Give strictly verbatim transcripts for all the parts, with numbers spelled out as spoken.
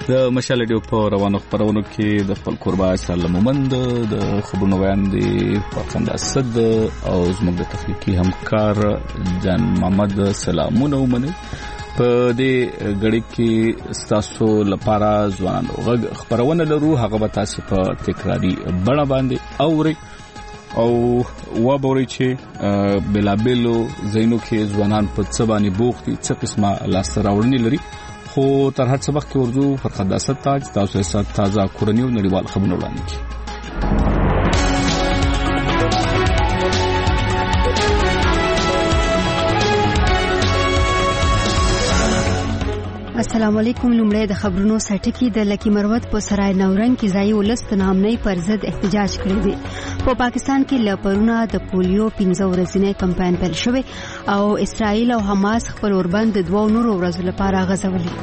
د مشال ډیو په روانو خبرونو کې د خپل قربا سره مومند د خبرونو بیان دی فرخنده اسد او زموږ د تخنیکی همکار جان محمد سلامونه ومني په دې غړي کې ستاسو لپاره ځوانانو غږ خبرونه لرو هغه به تاسو په تکراری بڼه باندې اوري او و بوري چې بلابلو زینو کې ځوانان په څه باندې بوختي څه قسمه لاستراوړنی لري خو تر هر څه وخت کې ورځو فرخنده اسد تاج تاسو سره تازه کورنی او نړیوال خبرونه وړاندې کړي. السلام علیکم. لومړی د خبرونو سټکی د لکی مروت په سرای نورنګ کې ځای ولست نامنۍ پر ضد احتجاج کړی دی. په پاکستان کې لپرونه د پولیو پنځه ورځنی کمپاین پیل شوی او اسرائیل او حماس خپل اوربند د دوه نورو ورځو لپاره غځولي.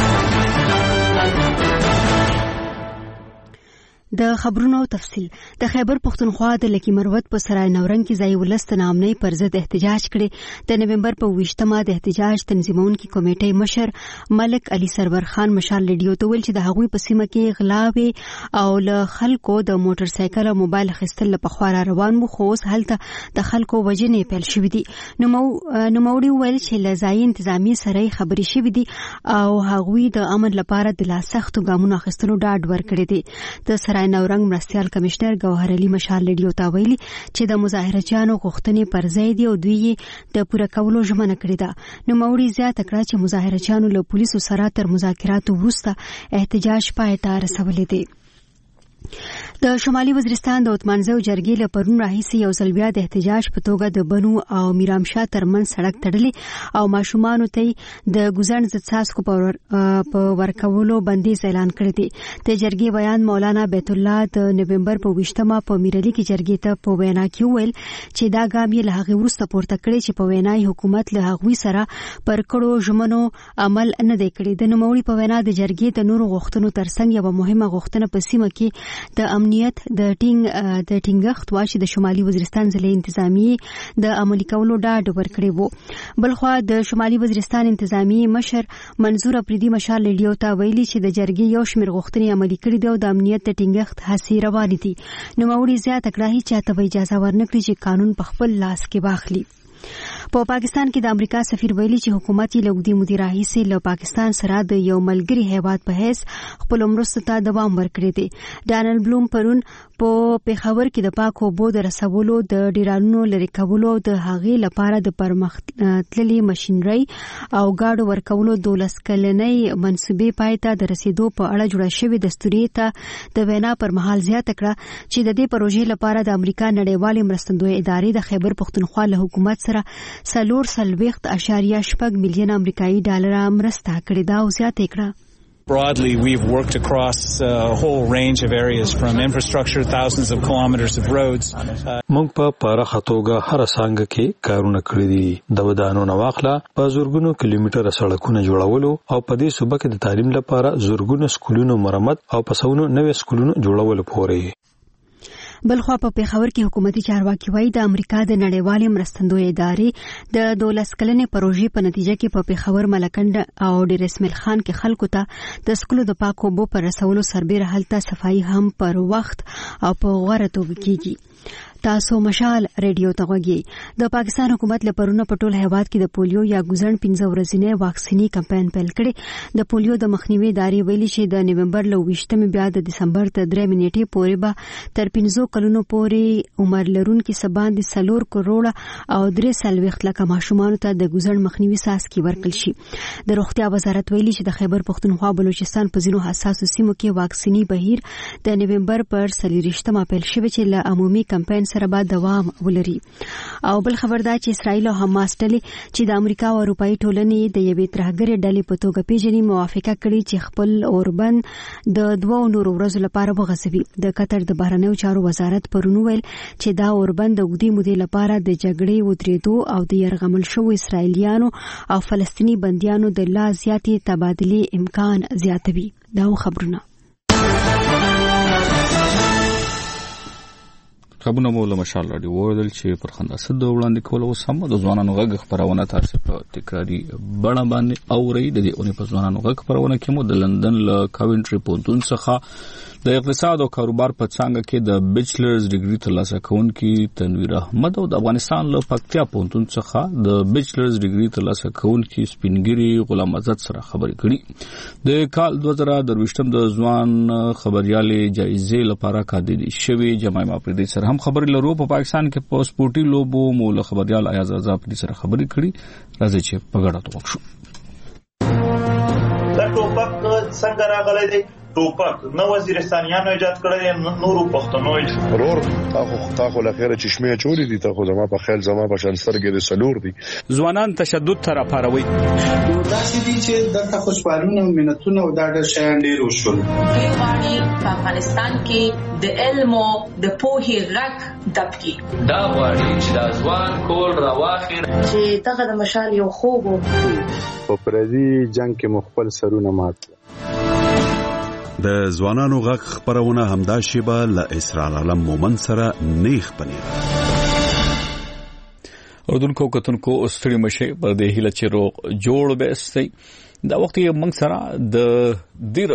د خبرونو تفصیل. د خیبر پختونخوا د لکی مروت په سرای نورنګ کې ځای ولست نامنۍ پر ضد احتجاج کړي. د نومبر په ویشتمه د احتجاج تنظیمونکو کمیټې مشر ملک علي سرور خان مشال ریډیو ته ویل چې د هغوی په سیمه کې غلاوي او له خلکو د موټر سایکل او موبایل خستل په خواره روان وو، خو اوس هلته د خلکو وجنې پیل شوې دي. نو نوموړي ویل چې لزای انتظامی سره خبرې شوې دي او هغوی د امن لپاره د لاسختو ګامونو اخیستلو ډاډ ورکړي دي. د سرای نورنګ مرستيال کمشنر ګوهر علي مشال ریډیو ته ویلي چې د مظاهرچیانو غوښتنې پر ځای دي او دوی د پوره کولو ژمنه کړې ده. نو موري زیاته کړه چې مظاهرچیانو له پولیسو سره تر مذاکراتو وروسته احتجاج پای ته رسولی دی. د شمالي وزیرستان د اتمانزو جرګې له پرون راهیسې یو ځل بیا د احتجاج په توګه د بنو او میرامشاه ترمنځ سړک تړلی او ماشومانو ته د ګوزن ضد څاڅکو په ورکولو بندیز اعلان کړی دی. د جرګې بیان مولانا بیت الله د نومبر په ویشتمه په میرالي کې جرګې ته په وینا کې ویل چې دا ګام یې له هغې وروسته پورته کړی چې په وینا یې حکومت له هغوی سره پر کړو ژمنو عمل نه دی کړی. د نوموړي په وینا د جرګې د نورو غوښتنو ترڅنګ یوه مهمه غوښتنه په سیمه کې د امنیت د ټینګ د ټینګښت وا چې د شمالي وزیرستان ضلع انتظامی د عملي کولو ډاډ ورکړی وو. بلخوا د شمالي وزیرستان انتظامی مشر منظور اپریدي مشال ریډیو ته ویلي چې د جرګې یو شمېر غوښتنې عملي کړي دي او د امنیت د ټینګښت هڅې روانې دي. نوموړي زیاته کړه هیڅ چاته به اجازه ورنکړي چې قانون په خپل لاس کې واخلي. په پاکستان کې د امریکا سفیر ویلي چې حکومت یې له اوږدې مودې راهیسې له پاکستان سره د یو ملګري هیواد په حیث خپلو مرستو ته دوام ورکړی دی. ډانلډ بلوم پرون په پیښور کې د پاکو اوبو د رسولو د ډیرانونو لرې کولو د هغې لپاره د پرمختللې مشینرۍ او ګاډو ورکولو دولس کلنۍ منصوبې پای ته د رسیدو په اړه جوړه شوې دستوري ته د وینا پر مهال زیاته کړه چې د دې پروژې لپاره د امریکا نړیوالې مرستندویه ادارې د خیبر پختونخوا له حکومت سره سلور سلويخت اشاریه شپږ میلیون امریکایي ډالر مرسته کړې ده او زیاته کړه. Broadly, we've worked across a whole range of areas from infrastructure, thousands of kilometers of roads. موږ په پراخه توګه هر څنګه کې کارونه کړی دي. د ودانو نواخله په زورګونو کیلومتره سړکونه جوړولو او په دې صوبه کې د تعلیم لپاره زورګونو سکولونو مرمت او په سونو نوې سکولونو جوړولو پورې. بلخوا په پیښور کې حکومتي چارواکي وایي د امریکا د نړیوالې مرستندویه ادارې د دولس کلنې پروژې په نتیجه کې په پیښور ملکنډ او ډیر اسماعیل خان کې خلکو ته د سکولو د پاکو اوبو پر رسولو سربېره هلته صفایي هم پر وخت او په غوره توګه کیږي. تاسو مشال ریډیو ته غوږی. د پاکستان حکومت له پرونه په ټول هیواد کې د پولیو یا ګوزن پنځه ورځنی واکسینی کمپاین پیل کړي. د پولیو د مخنیوي ادارې ویلي چې د نومبر له ویشتمې بیا د دسمبر تر درې نیټې پورې به تر پنځو کلونو پورې عمر لرونکي سباندې څلور کروڑه او درې څلوېښت لکه ماشومانو ته د ګوزن مخنیوي څاڅکي ورکړل شي. د روغتیا وزارت ویلي چې د خیبر پختونخوا بلوچستان په ځینو حساسو سیمو کې واکسینی بهیر د نومبر پر څلوېښتمه پیل شوی چې له عمومي کمپاین سره به دوام ولري. او بل خبر دا چې اسرائیل او حماس ډلې چې د امریکا او اروپאי ټولنې د یوې ترهګرې ډلې په توګه پیژني موافقه کړې چې خپل اوربند د دوه نورو ورځو لپاره وغځوي. د قطر د بهرنیو چارو وزارت پرون ویل چې دا اوربند د اوږدې مودې لپاره د جګړې ودرېدو او د یرغمل شوو اسرائیلیانو او فلسطیني بندیانو د لا زیاتې تبادلې امکان زیاتوي. دا خبرونه خبرونه مو له مشال راډیو وویل چې پر خنداسه د وړاندې کول اوس هم د ځوانانو غږ خبرونه تاسو په تکراری بڼه باندې اوري. د دې اونې په ځوانانو غږ خبرونه کې مو د لندن له کاونټري پونتون څخه د اقتصاد او کاروبار په څانګه کې د بیچلرز ډیګري ترلاسه کوونکي تنویر احمد او د افغانستان له پکتیا پونتون څخه د بیچلرز ډیګري ترلاسه کوونکي سپینګری غلام آزاد سره خبرې کړي. د کال دوه زره درویشتم د ځوان خبريالي جایزې لپاره کاندید شوی جمعه مافریدي سره هم خبرې لرو. په پاکستان کې په سپورتي لوبو مول خبريال ایاز آزاد سره خبرې کړي. راځي چې په ګډه توګه شو. دا ټوپک څنګه راغلی دی؟ ټوپک نو وزیرستانیانو ایجاد کړی، نورو پښتنو ضرور تاخو تاخو لخيره چشمه چوری دي، تاخو زما په خیال زما په شان سرګې د سلور دي. ځوانان تشدد تر پاروي نو دا چې دي چې دغه خوشبالونه او منتونه او دا د شیان ډیر وشول. غواړي په افغانستان کې د علم او د پوهې غږ دبکي. دا غواړي چې د ځوان کول راواخیر چې دغه د مشال یو خوب په پردي جنگ کې مخبل سرونه مات. د ځوانانو غږ خبرونه همدا شیبه له اسرار علم مومن سره نیخ پنیر. اردوونکو کتونکو ستړي مشه په دې هیله چې روغ جوړ به استي. دا وخت یې موږ سره د ډیر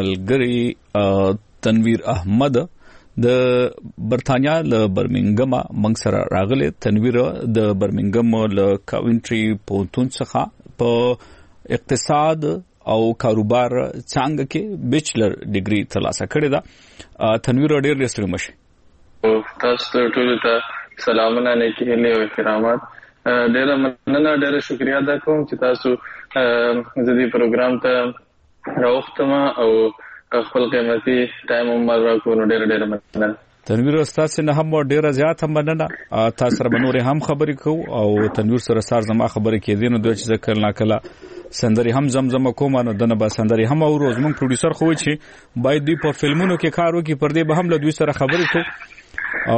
تملګری تنویر احمد د برتانیا له برمنګم موږ سره راغله. تنویر د برمنګم له کاونټري پونتون څخه په اقتصاد او کاروبار څنګه کې بیچلر ډیګري ترلاسه کړې ده. تنویر ډېر ډېر ستړي مشه. تاسو ټول ته سلامونه نیکی هیله او احترامات. ډېر مننه، ډېر شکریا ادا کوم چې تاسو زدي پروګرام ته راوختم او خپل قیمتي ټایم عمر راکو. نو ډېر ډېر مننه. تنویر استاد نه هم ډېر زیات هم مننه. تاسو سره بنور هم خبرې کوو او تنویر سره سار زما خبرې کېدې نو دوی چې ذکر نه کړه سندري هم زمزمه کوم نو دنه به سندري هم او روز موږ پروډوسر خو چې باید دی په فلمونو کې کار وکړي، پر دې به هم له دوی سره خبرې کوو.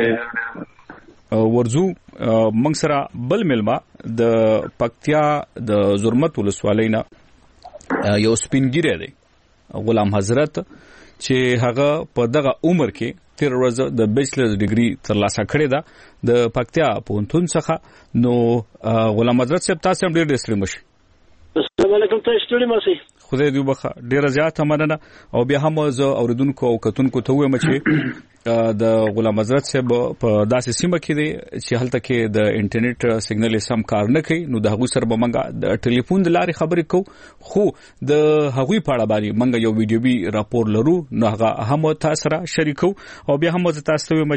او ورزو موږ سره بل ملما د پکتیا د زرمت ولسوالۍ نه یو سپینګری دی غلام حضرت چې هغه په دغه عمر کې تیر ورځ د بیچلر ډیګري ترلاسه کړې ده د پکتیا پونتون څخه. نو غلام حضرت صاحب تاسو هم ډېر ډېر مشه. السلام علیکم. تاسو ټول ماسي خدای دې وبخه. ډیره زیاته مننه. او بیا هم زه اوریدونکو او کتونکو ته وایم چې د غلام حضرت صاحب په داسې سیمه کې دی چې هلته کې د انټرنیټ سیګنل سم کار نه کوي. نو د هغوی سره به موږ د ټلیفون د لارې خبرې کوو، خو د هغوی په اړه باندې موږ یو ویډیوي راپور لرو نو هغه هم تاسو سره شریکو. او بیا هم زه تاسو ته وایم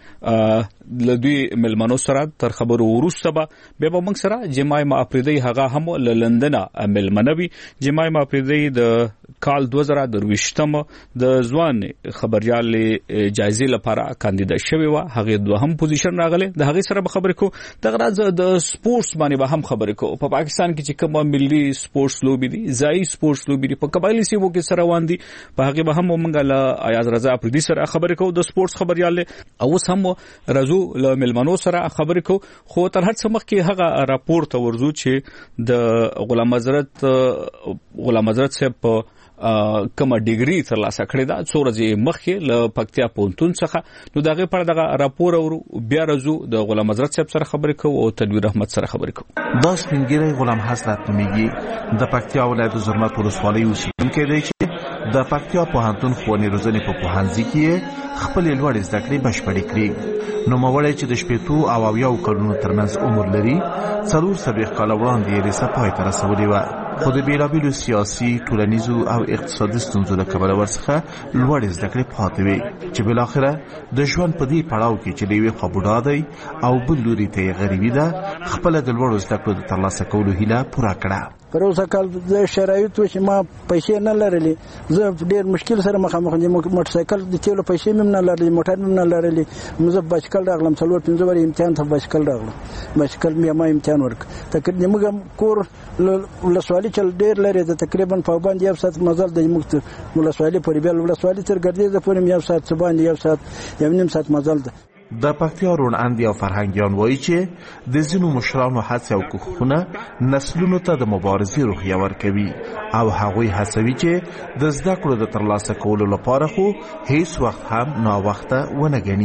چې ل دوی ملمنو سره تر خبرو وروسته به بیا به موږ سره جمعه مافریدي هغه هم ل لندن ملمنوي. جمعه مافریدي د کال دوه زره درویشتم د ځوان خبريال جایزې لپاره کاندید شوی و. هغه دوهم پوزیشن راغله. د هغه سره به خبرې کو. د غراز د سپورتس باندې به هم خبرې کو. په پاکستان کې چې کوم ملي سپورتس لوبي دي، ځای سپورتس لوبي دي په قبایلی سیمو کې سره روان دي، په هغه به هم موږ له ایاز رضا پردي سره خبرې کو د سپورتس خبريال او هم رازو له ملمنو سره خبرې کو. خو تر هڅه مخکې هغه راپور ته ورزو چې د غلام حضرت غلام حضرت صاحب کومه ډیګري ترلاسه کړې ده څو ورځې مخکې له پکتیا پونتون څخه. نو دغه په دغه راپور او بیا رازو د غلام حضرت صاحب سره خبرې کوو او تنویر احمد سره خبرې کوو. دا سپینګری غلام حضرت نومیږي، د پکتیا ولایت زرمت ولسوالۍ اوسیدونکی دی چې د پکتیا پوهنتون ښوونې روزنې په پوهنځي کې خپل لوړ زده کړې بشپړې کړې. نو موړی چې د شپېتو او اویاو کلونو ترمنځ عمر لري، څلور څلوېښت کاله وړاندې یې رسه پای ته رسولې وه. خو د بېلابېلو سیاسي، ټولنیزو او اقتصادي ستونزو له کبله ورڅخه لوړې زده کړې پاتې وې چې بالاخره د ژوند په دې پړاو کې چې له یوې خوا بوډا دی او بل لوري ته یې غریبي ده، خپله د لوړو زده کړو د ترلاسه کولو هیله پوره کړه. پر اوسه کال د شرایطو چې ما پیسې نه لرلې، زه ډېر مشکل سره مخامخ یم. موټر سایکل د تیلو پیسې مې نه لرلې، موټر مې نه لرلې. زه بایسکل راغلم، څلور پنځه ورځې امتحان ته بایسکل راغلم. بایسکل مې ما امتحان ورکړ. تقریبا موږ کور ولسوالي چل ډېر لري ده، تقریبا په باندې یو ساعت مزل د موږ ولسوالي پورې بیا ولسوالي تر ګردې د پورې یو ساعت څه باندې یو ساعت یو نیم ساعت مزل ده. د پکتیا روڼاندي او فرهنګیان وایي چې د ځینو مشرانو هڅې او کوښښونه نسلونو ته د مبارزې روحیه ورکوي او هغوی هڅوي چې د زده کړو د ترلاسه کولو لپاره خو هیڅ وخت هم ناوخته ونه ګڼي.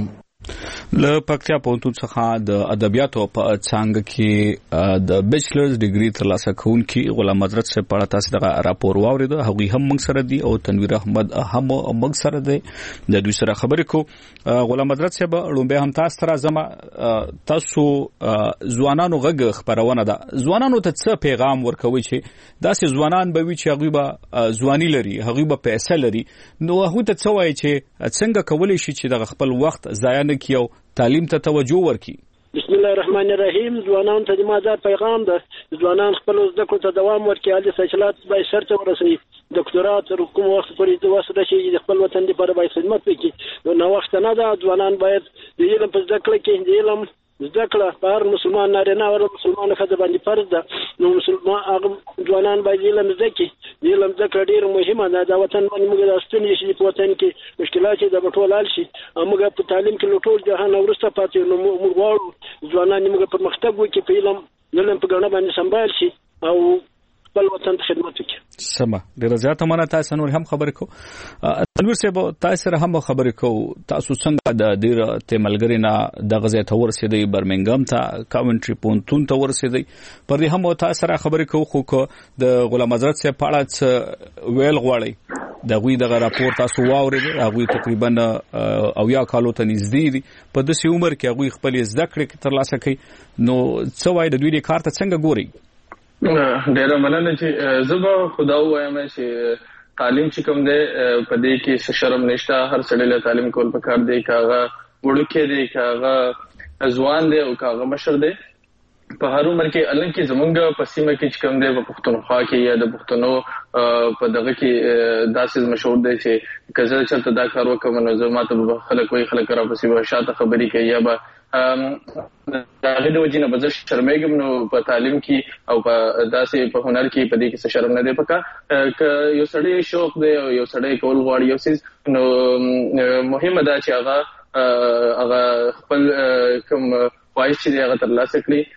له پکتیا پوهنتون څخه د ادبیاتو په څانګه کې د بیچلرز ډیګري ترلاسه کوونکي غلام حضرت صاحب په اړه تاسو دغه راپور واورید. هغوی هم موږ سره دي او تنویر احمد هم موږ سره دی. د دوی سره خبرې کو. غلام حضرت صاحب لومبه هم تاسو سره زما تاسو ځوانانو غږ خبرونه ده. ځوانانو ته څه پیغام ورکوي چې داسې ځوانان به وي چې هغوی به ځواني لري، هغوی به پیسې لري، نو هغوی ته څه وایي چې څنګه کولی شي چې دغه خپل وخت ضایع نه کړي او تعلیم ته توجه ورکړي؟ بسم الله الرحمن الرحیم. ځوانان ته د مازاد پیغام ده، ځوانان خپل زده کړو ته دوام ورکړي، عالي تحصیلات باید سرته ورسوي، ډاکټرات تر کوم وخت پورې وسره شي د خپل وطن لپاره باید خدمت وکړي. نو وخت نه ده، ځوانان باید د علم په زده کړه کې د علم زده کړه په هر مسلمان نارینه او مسلمان ښځه باندې فرض ده. نو مسلمان هغه ځوانان باید علم زده کړي. د علم زده کړه ډېره مهمه ده. د وطن باندې موږ د ستونزې شي په وطن کې مشکلات چې د ټول حل شي، موږ په تعلیم کې له ټول جهان وروسته پاتې، نو موږ غواړو ځوانان موږ پرمختګ وکړي، په علم علم په ګڼه باندې سمبال شي او خپل وطن ته خدمت وکړي. سمه ډیره زیاته مننه. تاسو نور هم خبرې کو. تنویر صاحب تاسو سره هم خبرې کو. تاسو څنګه د ډیر تملګری نه د غزې ته ورسېدی، برمنګم ته، کاونټری پونتون ته ورسېدی، پر دې هم تاسو سره خبرې کو. خو د غلام حضرت صاحب په اړه ویل غواړي، د غوی دغه راپور تاسو واورید، هغه تقریبا او یا کالو ته نږدې دي، په داسې عمر کې هغه خپل زده کړې ترلاسه کوي. نو څه وایي د دوی د کار ته څنګه ګوري؟ ډیره مننه چې زه به خدا وایم چې تعلیم چې کوم دی په دې کې څه شرم نشته. هر سړی له تعلیم کول پکار دی، کاغه وړوکی دی، کاغه ځوان دی او کاغه مشر دی. په هر عمر کې الان کې زمونږ په سیمه کې چې کوم دی په پښتونخوا کې یا د پښتنو په دغه کې داسې مشهور دی چې که زه چېرته دا کار وکړم نو زه ماته به خلک وایي، خلک راپسې به شاته خبرې کوي یا به د هغې د وجې نه به زه شرمېږم. نو په تعلیم کې او په داسې په هنر کې په دې کې څه شرم نه دی پکار. که یو سړی شوق دی او یو سړی کول غواړي یو څیز، نو مهمه ده چې هغه هغه خپل کوم خواهش چې دی هغه ترلاسه کړي.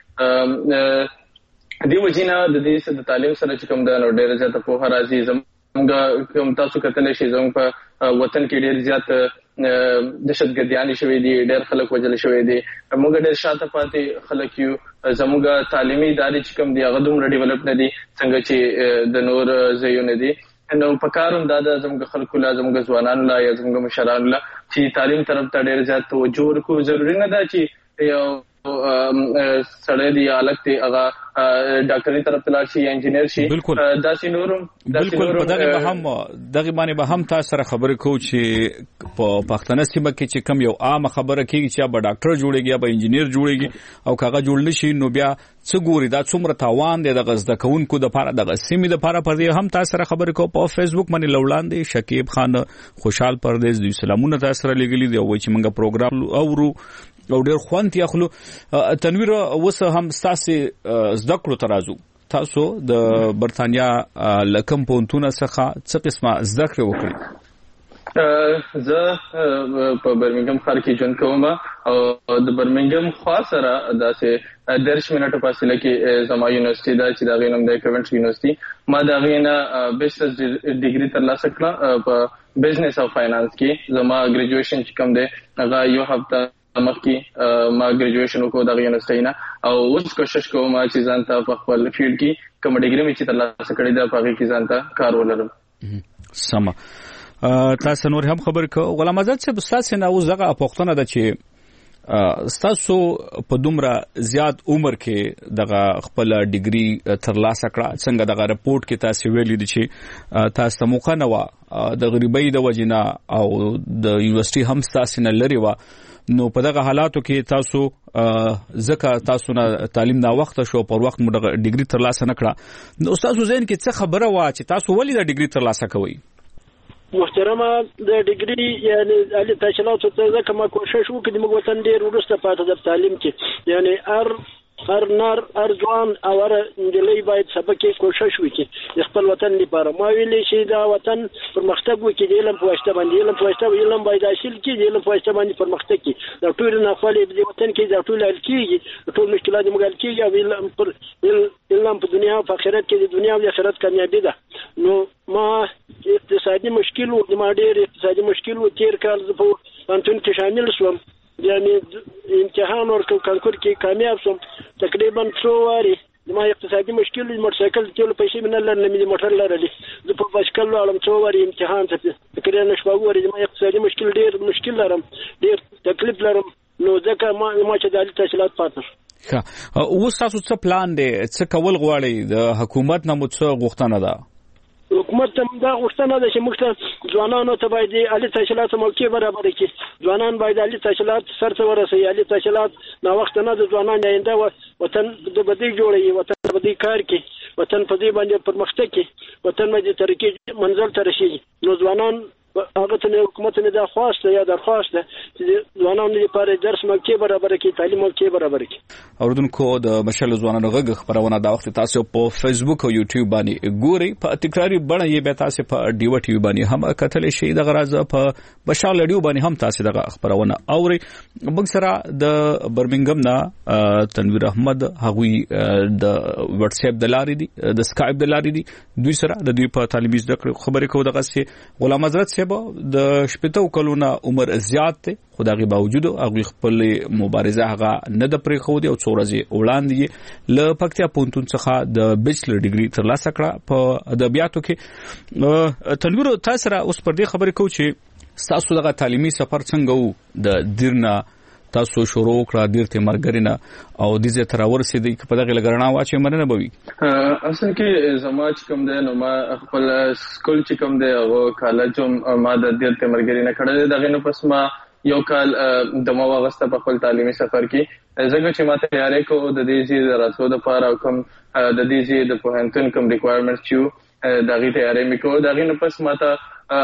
دې وجې نه د دې د تعلیم سره چې کوم ده نو ډېره زیاته پوهه راځي. زموږ کوم تاسو کتلی شئ زموږ په وطن کې ډېر زیات دهشتګردیانې شوې دي، ډېر خلک وژل شوي دي، موږ ډېر شاته پاتې خلک یو. زموږ تعلیمي ادارې چې کوم دي هغه دومره ډیولپ نه دي څنګه چې د نور ځایونه دي. نو په کار هم دا ده زموږ خلکو له، زموږ ځوانانو له یا زموږ مشرانو له چې تعلیم طرف ته ډېر زیات توجه ورکړو. ضروري نه ده چې یو سړی دی یا هلک دی هغه ډاکټري طرف ته لاړ شي یا انجینر شي. داسې نورم بالکل په دغه به هم دغه باندې به هم تاسو سره خبرې کوو چې په پښتنه سیمه کې چې کم یو عامه خبره کېږي چې به ډاکټر جوړېږي یا به انجینر جوړېږي او کاغه جوړ نشي، نو بیا څه ګوري دا څومره تاوان دی دغه زده کوونکو دپاره، دغه سیمې دپاره. پر دې هم تاسو سره خبرې کوو. په فیسبوک باندې له وړاندې شکیب خان خوشحال پردیس دوی سلامونه تاسو سره لېږلي دي او وایي چې موږ پروګرام اورو او ډېر خوند یې اخلو. تنویر اوس هم ستاسې زده کړو ته راځو. تاسو د برتانیا له کوم پوهنتونه څخه څه قسمه زده کړې وکړې؟ زه په برمنګم ښار کې ژوند کوم او د برمنګم خوا سره داسې دېرش منټو فاصله کې زما یونیورسټي ده چې د هغې نوم دی کوینټري یونیورسټي. ما د هغې نه بیچلرز ډیګري ترلاسه کړه په بزنس او فاینانس کې. زما ګریجویشن چې کوم دی هغه یو هفته مخکې ما ګریجویشن وکړو دغه یونیورسټۍ نه او اوس کوشش کوم چې ځان ته په خپل فیلډ کې کومه ډیګري مې چې ترلاسه کړې ده په هغې کې ځان ته کار ولرم. سمه. تاسو نور هم خبر کو. غلام حضرت صاحب تاسو نه اوس دغه پوښتنه ده چې تاسو په دومره زیات عمر کې دغه خپل ډیګري ترلاسه کړه، څنګه دغه رپورټ کې تاسو ویلي دي چې تاسو موخه نه و د غریبۍ د وجنه او د یونیورسيټي هم تاسو نه لري و، نو په دغه حالاتو کې تاسو ځکه تاسو نه تعلیم دا وخت شو پر وخت مو دغه ډیګري ترلاسه نه کړه، نو تاسو ذهن کې څه خبره و چې تاسو ولې د ډیګري ترلاسه کوئ؟ محترمه د ډیګري یعنی علي تحصیلات ته ځکه ما کوشش وکړ د موږ وطن ډېر وروسته پاتې د تعلیم کې، یعنی هر هر نر هر ځوان او هر نجلۍ باید سبق کې کوشش وکړي د خپل وطن لپاره. ما ویلې چې دا وطن پرمختګ وکړي د علم په واسطه باندې، علم په واسطه علم باید حاصل کړي، د علم په واسطه باندې پرمختګ کړي. دا ټول ناخوالې د وطن کې دا ټول حل کېږي، ټول مشکلات موږ حل کېږي او علم پر علم په دنیا او په آخرت کې د دنیا او د آخرت کامیابي ده. نو ما اقتصادي مشکل و، ما ډېر اقتصادي مشکل و، تیر کال زه په پوهنتون کې شامل شوم یعنی امتحان ورکو کانکور کې کامیاب شوم تقریبا څو واري ما اقتصادي مشکل موټر سایکل ته پیسې من لرل نه مې موټر لرلې زه په بایسکل ولاړم څو واري امتحان ته تقریبا شپږ واري ما اقتصادي مشکل ډیر مشکل لرم ډیر تکلیف لرم نو ځکه ما ما چې د عالی تحصیلات پاتې ښه اوس تاسو څه پلان دی څه کول غواړئ د حکومت نه مو څه غوښتنه ده حکومت ته دا غوښتنه ده چې موږ ته ځوانانو ته باید عالی تحصیلات موقع برابر کړي ځوانان باید عالی تحصیلات سرته ورسوي عالی تحصیلات نا وخت نه د ځوانان آینده وطن د بدی جوړي وطن د بدی کار کې وطن په دې باندې پرمختګ کې وطن باندې ترقی منزل ته رسیږي نو ځوانان هغه ته حکومت نه دا خواسته یا درخواست ده چې ځوانانو لپاره درس موقع برابر کړي تعلیم موقع برابر کړي اوردونکو د مشل ځوانانو غږ خبرونه دا وخت تاسو په فیسبوک او یوټیوب باندې ګوري په تکراری بڼه یې به تاسو په ډیو ټي وی باندې هم کتل شي د غراز په بشال ډیو باندې هم تاسو دغه خبرونه اوري موږ سره د برمنګم نه تنویر احمد هغوی د واتس اپ د لارې دي د اسکایپ د لارې دي دوی سره د دوی په تعلیمي زده کړو خبرې کوو دغه سي غلام حضرت د شپږ کلونو عمر زیات ته خدای باوجود هغه خپل مبارزه هغه نه د پرې خو دی او څو ورځې وړاندې ل پکتیا پونتون څخه د بیچلر ډیګري ترلاسه کړه په ادبیاتو کې تنویر تاسو را اوس پر دې خبرې کوو چې تاسو دغه تعلیمي سفر څنګه وو د دیرنا تاسو شروع کړه دیرته مرګرینا او د دې تر ورسېدې په دغه لګرنا واچې مننه بوي اصل کې زما چې کوم دی نو ما خپل سکول چې کوم دی او کالج ما د دیرته مرګرینا کړل دغه نو پس ما یو کال د ما واغسته په خپل تعلیمي سفر کې زګو چې ما تیارې کو د دې چې راتلو د پاره کوم د دې چې د پوهنتون کوم ریکوایرمنټس چې دغه تیارې مې کو دغه نو پس ما ته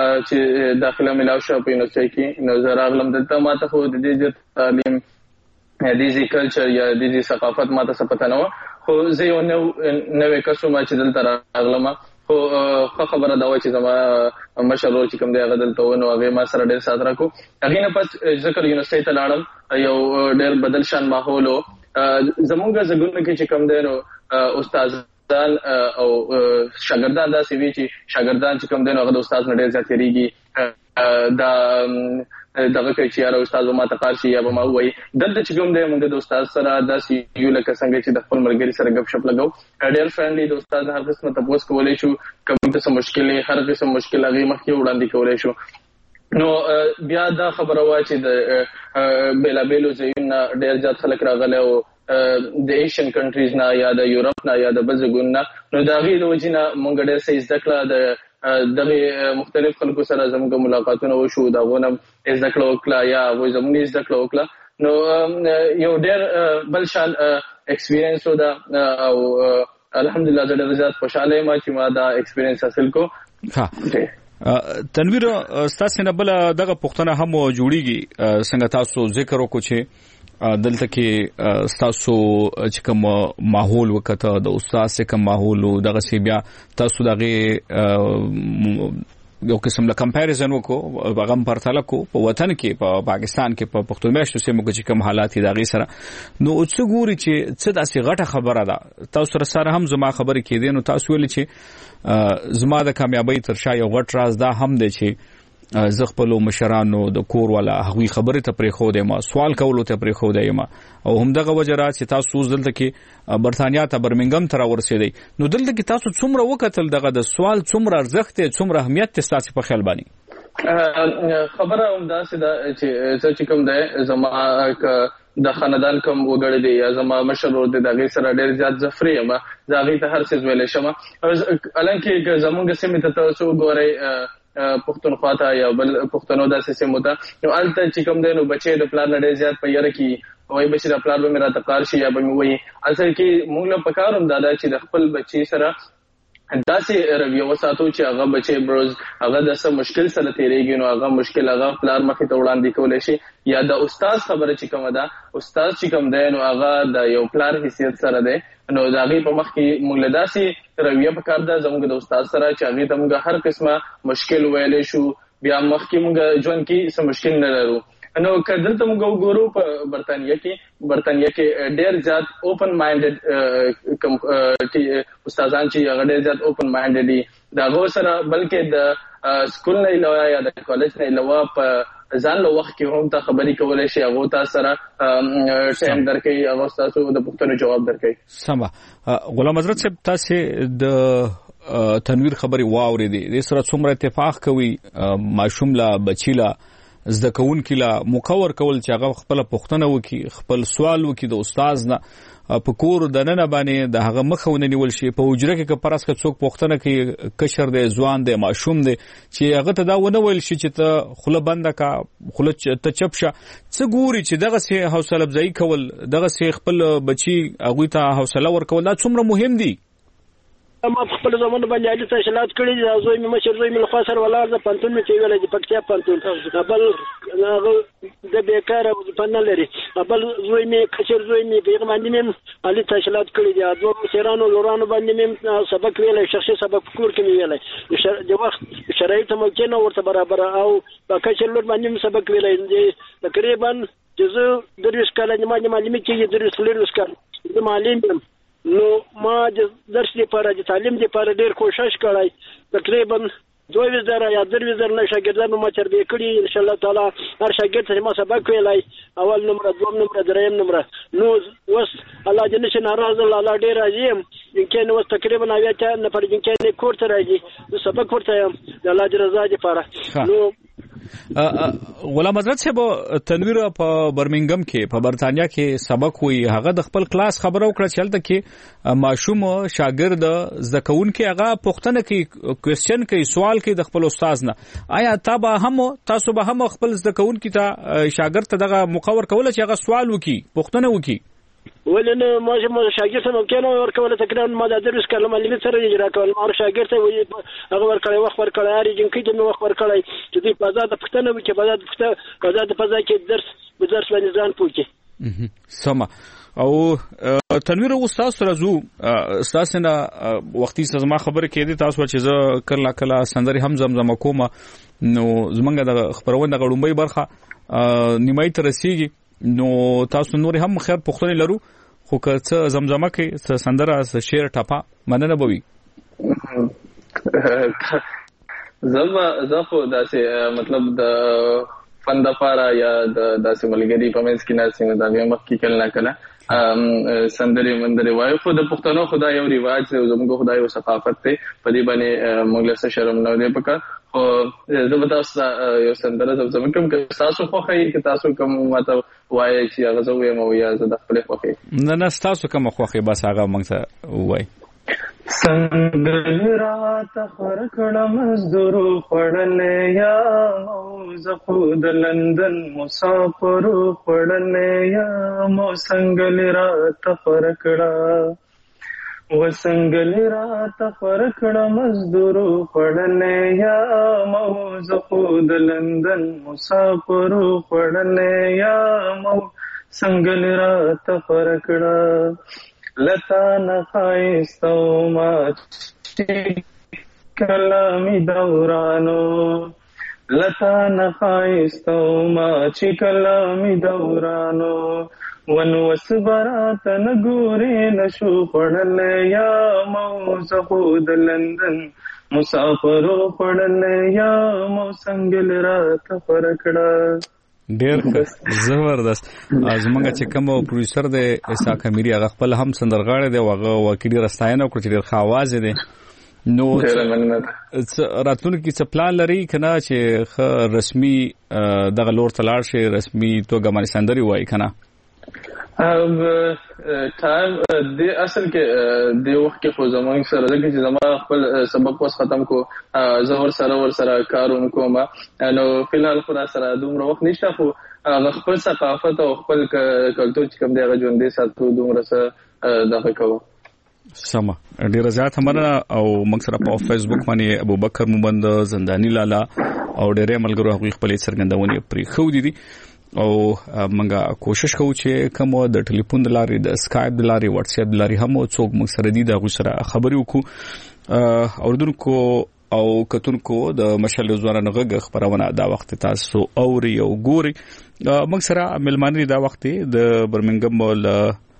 چې داخله ملاو شو په یونیورسيټي کې نو زه راغلم دلته ما ته خو د دې تعلیم د دې کلچر یا د دې ثقافت ما ته څه پته نه و خو زه یو نو نوې کسو ما چې دلته راغلم خو خبره دا و چې زما مشر چې کوم دی هغه دلته و نو هغه ما سره ډېر سات راکو هغه نه پس ذکر یونیورسيټي ته لاړم یو ډېر بدل شان ماحول و زمونږ زګونه کې چې کوم دی نو استاد دان او شاګردان دا سوي چې شاګردان چې کوم دین هغه د استاد نه ډېر زیاتېږي دا دغه کې چې یاره استاد ما ته قال شي یا به ما وایي دلته چې کوم دی موږ د استاد سره دا سی یو لکه څنګه چې د خپل مرګري سره غپ شپ لګاو ډېر فرندلي د استاد هر قسمه تاسو کولای شو کوم څه مشکلې هر قسم مشکل هغه مخکې وړاندې کولای شو نو بیا دا خبره وا چې د بیلا بیلو ځایونه ډېر ځات خلک راغله او د ایشین کنټریز نه یا د یورپ نه یا د بزګون نه نو دا غي د وجنه مونږ ډېر څه زده کړه د دغه مختلف خلکو سره زموږ ملاقاتونه وشو دا غونه زده کړه وکړه یا وای زموږ زده کړه وکړه نو یو ډېر بل شان ایکسپیرینس و دا او الحمدلله زه ډېر زیات خوشاله یم چې ما دا ایکسپیرینس حاصل کو ها تنویر تاسو نه بل دغه پښتنه هم جوړیږي څنګه تاسو ذکر وکړو چې دلته کې تاسو چې کوم ماحول وکړه د استاد څخه کوم ماحول دغه سی بیا تاسو دغه یو قسم له کمپیریزن وکړو هغه پرتله کو په وطن کې په پاکستان کې په پښتون میشتو سیمو کې کوم حالات دي دغه سره نو څه ګوري چې څه داسې غټه خبره ده تاسو سره هم زما خبرې کې دي نو تاسو ویل چې زما د کامیابی تر شا یو غټ راز دا هم دی چې زه خپل مشرانو د کور ولا هغوی خبره ته پرې خو دی ما سوال کولو ته پرې خو دی ما او همدغه وجرا چې تاسو دلته کې برتانیا ته برمنګم تر ورسېدی نو دلته کې تاسو څومره وکتل دغه د سوال څومره ارزښت څومره اهمیت تاسو په خیال باندې خبره هم دا چې چې کوم دی زما د خاندان کوم وګړي دی یا زما مشر ور دی دغه سره ډېر زیات زفري ما زاغي ته هر څه ویلې شمه الانکه زمونږ سیمه ته تاسو ګورئ پښتونخوا ته یا بل پښتنو داسې سیمو ته نو الته چې کوم دی نو بچي د پلان ډېر زیات په یاره کې وای بچي د پلان به میرا تقار شي یا به مې وایي اصل کې موږ له پکاروم دادا چې د خپل بچي سره داسې رویه وساتو چې هغه بچي بروز هغه د څه مشکل سره تیریږي نو هغه مشکل هغه پلان مخې ته وړاندې کولای شي یا د استاد خبره چې کومه ده استاد چې کوم دی نو هغه د یو پلان حیثیت سره دی نو دا غي په مخ کې موږ له داسې رویه پکار ده زموږ د استاد سره چې هغه ته موږ هر قسمه مشکل ویلې شو بیا مخ کې موږ ژوند کې څه مشکل نه لرو نو کله ته موږ وګورو په برتانیا کې برتانیا کې ډېر زیات اوپن مایندډ کوم استادان چې هغه ډېر زیات اوپن مایندډ دي دا غو سره بلکې د سکول نه علاوه یا د کالج نه علاوه په ځان له وخت کې هم ته خبرې کولای شي هغه تاسو سره ټایم درکې هغه تاسو د پوښتنو جواب درکې. سم. غلام حضرت صاحب تاسو د تنویر خبري واوري دي د سره څومره اتفاق کوي ماشوم لا بچیلا زده کوونکي لا مقور کول چې هغه خپل پوښتنه وکي خپل سوال وکي د استاد نه په کور د نن باندې د هغه مخونه نیول شي په وجره کې کپرس کې څوک پوښتنه کوي کشر دی ځوان دی ماشوم دی چې هغه ته دا ونه ویل شي چې ته خله بنده کا خله ته چپشه څه ګوري چې دغه سي حوصله افزایی کول دغه سي خپل بچي هغه ته حوصله ورکول دا څومره مهم دي. ما خپل زمونه باندې علي تشلات کړی دا زوی مې مشر زوی مې خو سره ولار د پنتون مې چې ویل چې پکتیا پنتون بل هغه د بیکاره پنه لري بل زوی مې کشر زوی مې بیغ باندې مې علي تشلات کړی دا دوه شیرانو لورانو باندې مې سبق ویل شخصي سبق کور کې ویل د وخت شرایط مو کې نو ورته برابر او کشر لور باندې مې سبق ویل تقریبا جزء دروس کله ما معلومه کې دروس لروس کله د معلم نو ما د درس لپاره د تعلیم لپاره ډیر کوشش کړای تقریبا دوه وزره یا درې وزره نه شاګردانو ما تربیه کړی ان شاء الله تعالی هر شاګرد ته ما سبق ویلای اول نمبر دوم نمبر دریم نمبر نو وس الله دې نشه ناراض الله ډیر راضي يمكن وس تقریبا اویا ته نه پر يمكن کور ته راځي سبق ورته د الله دې رضا لپاره نو غلام حضرت صاحب تنویر په برمنګم کې په برتانیا کې سبق وی هغه د خپل کلاس خبرو کړ چې هلته کې ماشوم شاګرد زکون کې هغه پوښتنه کوي کوېسچن کوي سوال کوي د خپل استاد نه آیا تاسو هم تاسو به هم خپل زکون کې ته شاګرد ته دغه مقور کول چې هغه سوال وکي پوښتنه وکي ولنه ما چې شاګرد ته ممکن ورکول تقریبا ما د درس کلمه معلم سره اجرا کول ما شاګرد ته هغه ورکړی وخت ورکړی هر جنکی ته وخت ورکړی چې دې په ځای د پښتنه وکي په ځای د پښتنه په ځای د په ځای کې درس به درس باندې ځان پوکي. سم. او تنویر استاد سره زو استاد نه وختي سزما خبره کې دي تاسو چې زه کله کله سندري هم زمزمه کوم نو زمونږ د خبرونه غړومبي برخه نیمای تر رسیږي نو تاسو نور هم خیر پښتون لرو خو که څه زمزمه کې څه سندره څه شعر ټپه مننه بوي زما زخو داسې مطلب د فن د پاره یا د داسې ملګری په منځ کې ناسې نه دا بیا مخ کې کله کله سندري مندري وایو خو د پښتنو خدای یو ریواج دی زموږ خدای یو ثقافت دی په دې باندې موږ له شرم نه دی پکا او زه به تاسو یو سندره زموږ کوم که تاسو خو خی که تاسو کوم ماته وایي چې هغه زه وایم او یا زه د خپل خوخي نه نه تاسو کوم خوخي بس هغه موږ ته وایي څنګه رات خر کړه مزدور پړلې یا موز خود لندن مسافر پړلې یا مو څنګه رات خر کړه وسنګل رات خر کړه مزدور پړلې یا موز خود لندن مسافر پړلې یا مو څنګه رات خر کړه لتا نخایستو ما کلامی دورانو لتا نخایستو ما چی کلامی دورانو ونوس برات نګوري نشو پړل یا موز خود لندن مسافر پړل یا مو څنګه رات فرکړه ډیر زبردست زمونږ چې کوم پروډوسر دی اسحاق امیری هغه خپل هم سندرغاړی دی هغه وکیل رستاینه وکړي ډیر ښه आवाज دی نو راتلونکي څه پلان لري کنه چې خ رسمي دغه لور تلاړ شي رسمي توګه باندې سندري وای کنه اب ټایم د اصل کې د وخت کې خو زمونږ سره د چې زما خپل سبق وس ختم کو زه ور سره ور سره کاروم کوم نو فلحال خو سره دومره وخت نشته خو خپل ثقافت او خپل کلچر چې کوم دی هغه ژوندۍ ساتو دومره څه دغه کوو. سم ډیر زیات مننه او موږ سره په فیسبوک باندې ابوبکر مومند زندانی لالا او ډېر ملګرو هغه خپل څرګندونې پرې خو دي او موږ کوشش کوو چې کوم د ټلیفون د لارې د اسکایپ د لارې واتس اپ د لارې هم څوک موږ سره دي د غوسره خبرې وکړو اوردونکو او کتونکو د مشال ځوانانو غږ خبرونه دا وخت تاسو اوري او ګوري موږ سره ملمانه دا وخت د برمنګم ول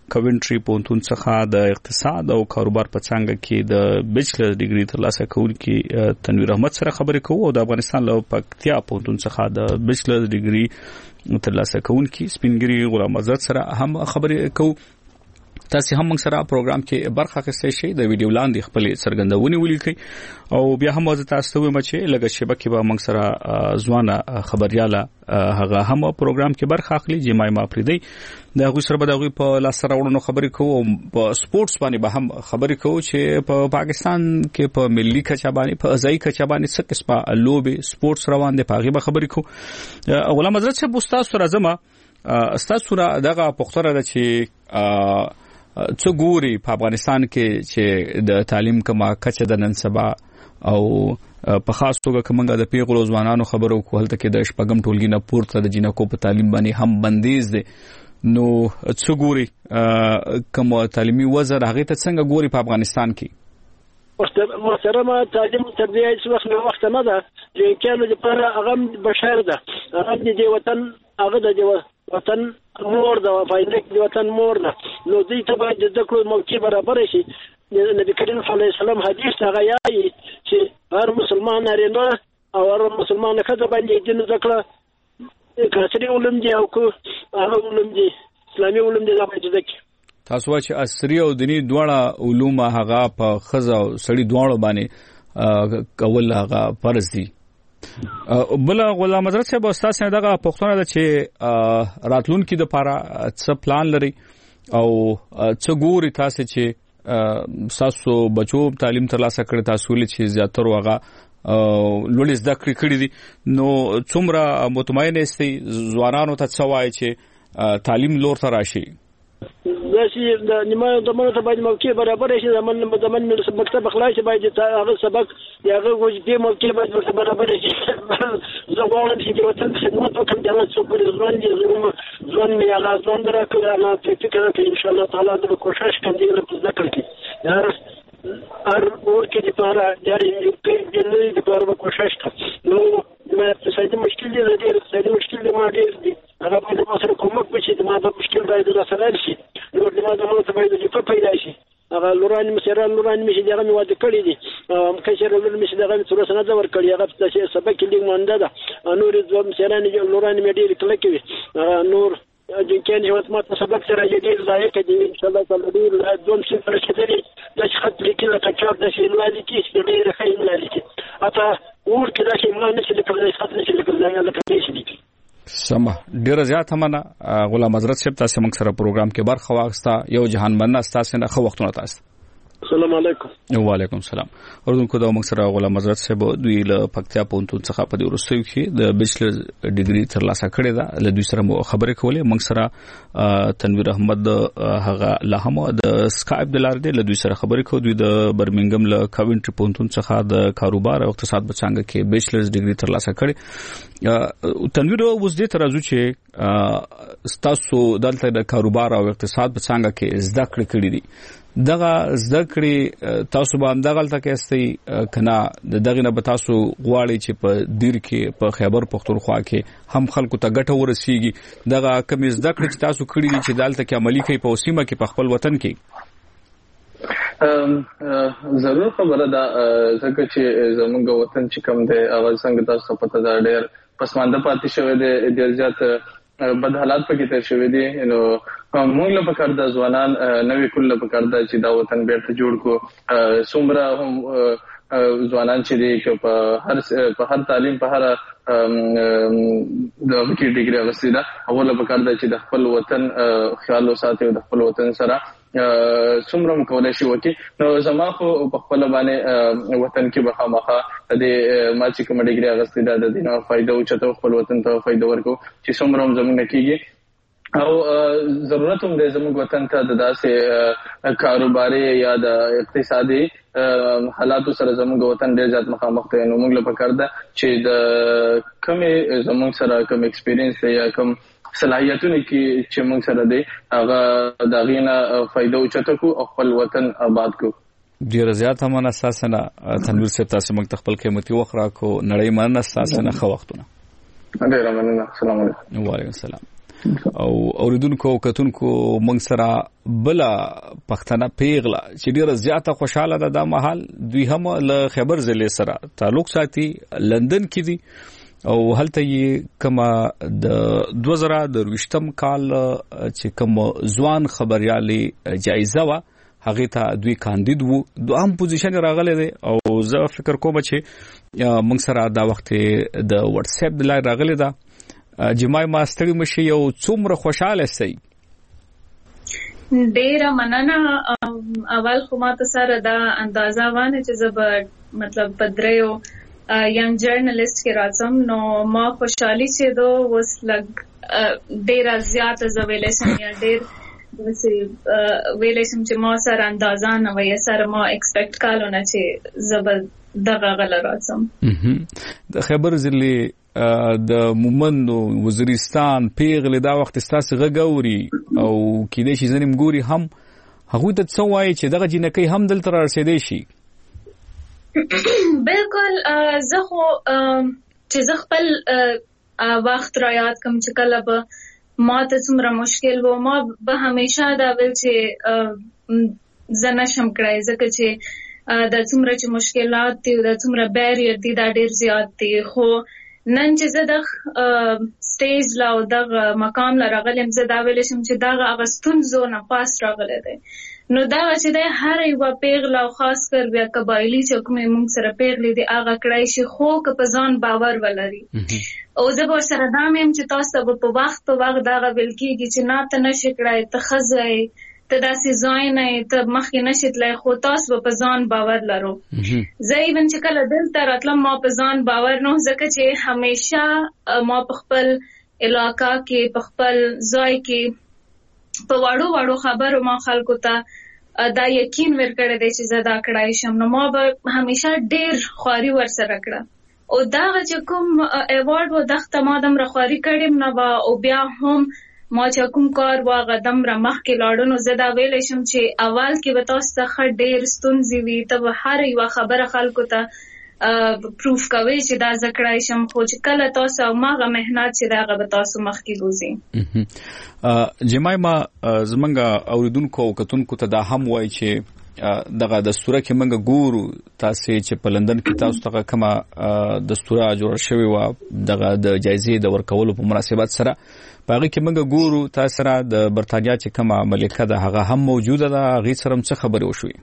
کوینټری پونتون څخه د اقتصاد او کاروبار په څنګه کې د بیچلر ډیګري ترلاسه کوونکي تنویر احمد سره خبرې کوو او د افغانستان له پکتیا پونتون څخه د بیچلر ډیګري ترلاسه کوونکي سپینګری غلام آزاد سره هم خبرې کوو. تاسو هم موږ سره پروګرام کې برخه اخیستئ شئ د ویډیو لاندې خپل څرګندونې ولیکئ او بیا هم وزه تاسو ته وایم چې لږه شبکې به موږ سره ځوانه خبرياله هغه هم پروګرام کې برخه اخلي چې مای ما پریدي د هغه سره به د هغه په لاس راوړنو خبرې کوو او په سپورتس باندې به هم خبرې کوو چې په پاکستان کې په ملي کچا باندې په ځای کچا باندې څه قسمه لوبي سپورتس روان دي په هغه به خبرې کوو. غلام حضرت صاحب استاد راځم استاد سره دغه پختره ده چې څو ګوري په افغانستان کې چې د تعلیم کما کچه د نن سبا او په خاص توګه کومه د پیغلو ځوانانو خبرو کوله کې د شپږم ټولګي نه پورته د جنکو په تعلیم باندې هم بندیز دي نو څو ګوري کوم تعلیمي وزر هغه ته څنګه ګوري په افغانستان کې؟ محترمه تعلیم تربیه هیڅ وخت نه وخت نه ده چې امکان لپاره هغه بشر ده هغه د وطن هغه د وطن مور ده فایده د وطن مور ده نو دې ته باید د ذکر موقع برابر شي. نبی کریم صلی الله علیه وسلم حدیث هغه یایي چې هر مسلمان نارینه او هر مسلمان ښځه باندې دین ذکر کثري علوم دي او هغه علوم دي اسلامي علوم دي باید ذکر تاسو چې عصري او دینی دواړه علوم هغه په ښځه او سړي دواړو باندې کول هغه فرض دي. بل غلام حضرت صاحب استاد څنګه دغه پښتون ده چې راتلونکي د لپاره څه پلان لري او څه ګوري تاسو چې تاسو بچو تعلیم ترلاسه کړی تاسو لې چې زیاتره وغه لوړ زده کړې کړې دي نو څومره مطمئن استي ځوانانو ته څه وایي چې تعلیم لور ته راشي؟ داسي د نیمه د مونږ ته باید موقع برابر شي زمون زمون مکتب اخلاص باید هغه سبق یاغه وجدي موقع باید برابر شي زه غواړم چې وطن خدمت وکړم د الله سبحانه ځوان دي ځوان مې هغه ځوان درکړه انا فکر کوم ان شاء الله تعالی د کوشش کوم دي له ذکر کې یار هر اور کې د پاره یاري د نړۍ د پاره کوشش کوم نو ما اقتصادي مشکل دي د اقتصادي مشکل دي ما ډېر دي هغه په دې سره کومک وشي د ما د مشکل باید راسره شي نو د ما د مو ته باید د پیدا شي هغه لوران مسیران لوران مشي دغه مې واده کړی دي ام کشر لور مشي دغه تر سره دا ور کړی هغه څه سبق کې مونږ ده نور د مسیران لوران مې ډېر کله کوي نور د کین هوت ماته سبق سره دې ځای کې دي ان شاء الله تعالی دې دوم څه پر کېدلی د خط لیکل کچار د شي ولادي کې دې خیر ولادي کې اته ور کې دا چې موږ نشي لیکل خط نشي لیکل دا نه کوي. سم ډیر زیات همنه غلام حضرت صاحب تاسو موږ سره پروګرام کې برخه واغستا یو جهان مننه تاسو نه خو وختونه تاسو. السلام علیکم. وعلیکم السلام. اردوونکو د موږ سره غلام حضرت صاحب دوی له پکتیا پونتون څخه په ورستیو کې د بیچلر ډیګري ترلاسه کړې ده له دوی سره خبرې کولې موږ سره تنویر احمد هغه له هم د سکایپ د لارې له دوی سره خبرې کوو دوی د برمنګم له کوینټری پونتون څخه د کاروبار او اقتصاد په څنګه کې بیچلر ډیګري ترلاسه کړې. تنویر اوس دې ترازو چې تاسو دلته د کاروبار او اقتصاد په څنګه کې زده کړې کړې دي دغه زده کړې تاسو باندې دغه تلته استي کنا دغه نه به تاسو غواړي چې په دیر کې په خیبر پختونخوا کې هم خلکو ته ګټه ورسیږي دغه کم زده کړې چې تاسو کړې دي چې دلته کې عملی کوي په سیمه کې په خپل وطن کې ضرور خبره ده ځکه چې زموږ وطن چې کوم دی هغه څنګه تاسو پته ده ډېر پسمانده پاتې شوی دی ډېر زیات بد حالات پکې تر شوی دي نو موږ له پکړه د ځوانان نوې کله پکړه د چې دا وطن بیرته جوړ کو څومره هم ځوانان چې دي چې په هر په هر تعلیم په هر د وکي ډیګري غوښتي دا اوله پکړه د چې د خپل وطن خیال وساتي او د خپل وطن سره څومره مکولای شي وکي نو زما خو په خپل باندې وطن کې به خامخا د ما چې کوم ډیګري غوښتي دا د دینه فائدہ او چته خپل وطن ته فائدہ ورکو چې څومره زمونږ کېږي او ضرورت هم د زموږ وطن ته د داسې کاروباري یا د اقتصادي حالاتو سره زموږ وطن ډېر زیات مخامخ دی نو موږ له پکار ده چې د کمې زموږ سره کم ایکسپیرینس یا کم صلاحیتونه کې چې موږ سره دی هغه د غینه فائدہ او چته کو خپل وطن آباد کو. ډیر زیات هم اساسنه تنویر صاحب تاسو موږ خپل قیمتي وخت راکو نړۍ مننه اساسنه خو وختونه. ډیر مننه. السلام علیکم. وعلیکم السلام. او اوریدونکو کتونکو موږ سره بل پښتنه پیغله چې ډیره زیاته خوشاله ده د محل دوی هم له خبر ضلع سره تعلق ساتي لندن کې دي او هلته یې کما د دوه زره درویشتم کال چې کوم ځوان خبريالي جایزه وا هغه ته دوی کاندید وو دوهم پوزیشن راغلی دی او زه فکر کوم چې موږ سره دا وخت د واتس اپ د لای راغلی دا جمعي ماستری مشي یو څومره خوشاله سي ډیره مننه اول خو ماته سره دا اندازه وانه چې زب مطلب بدریو ینګ جرنالست کې راځم نو ما خوشحالي چې دو وس لګ ډیره زیاته زویلې سم یا ډیر وسې ویلې سم چې ما سره اندازه نه وای سره ما ایکسپیکټ کالو نه چې زب دغه غل راځم د خبر ضلع د مومند وزیرستان پیغله دا وخت ستاسو غګوري او کله چې زنیم ګوري هم هغه ته څو وایي چې دغه جنکې هم دلته رسیدي شي بالکل زه خو چې زه خپل وخت را یاد کوم چې کله به ما ته څومره مشکل و ما به همیشه دا ویل چې زه نشم کړای ځکه چې دا څومره چې مشکلات دي دا څومره بیریر دي دا ډیر زیات دي خو نن چې زه د سټیج لا او د مقام لا راغلم زه دا ویل شم چې دا غستون زونه پاس راغله ده نو دا چې د هر یو پیغله او خاص کر بیا قبایلی چې کومه موږ سره پیغلې دي هغه کړای شي خو که په ځان باور ولري او زه به سره دا مې چې تاسو په وخت په وخت دا ویل کیږي چې نه ته نشي کړای ته خزای ته داسې ځای نه ته مخکې نشي تلای خو تاسو په ځان باور لرو زه ایون چې کله دلته راتلم ما په ځان باور نه ځکه چې همیشه ما په خپل علاقہ کې په خپل ځای کې په واړو واړو خبرو ما خلکو ته دا یقین ورکړی دی چې زه دا کړای شم نو ما به همیشه ډیر خواري ورسره کړه او دا چې کوم ایوارډ و دغه ما دم رخواري کړم نو او بیا هم ما چې کوم کار واغه دم را مخ کې لاړو زه دا ویل شم چې اول کې به تاسو ته ډیر ستونزې وي ته هر یو خبره خلکو ته پروف کوي چې دا ذکرای شم خو چې کله تاسو ماغه مهنت چې دا غو تاسو مخ کې روزي جمعي ما زمنګ اوریدونکو کتونکو ته دا هم وای چې دغه دستور کې منګه ګورو تاسو چې په لندن کې تاسو ته کومه دستور جوړ شوی و دغه د جایزې د ورکولو په مناسبت سره باغی کې منګه ګورو تاسو سره د برتانیا چې کومه ملکه ده هغه هم موجوده ده غي سره څه خبرې وشوي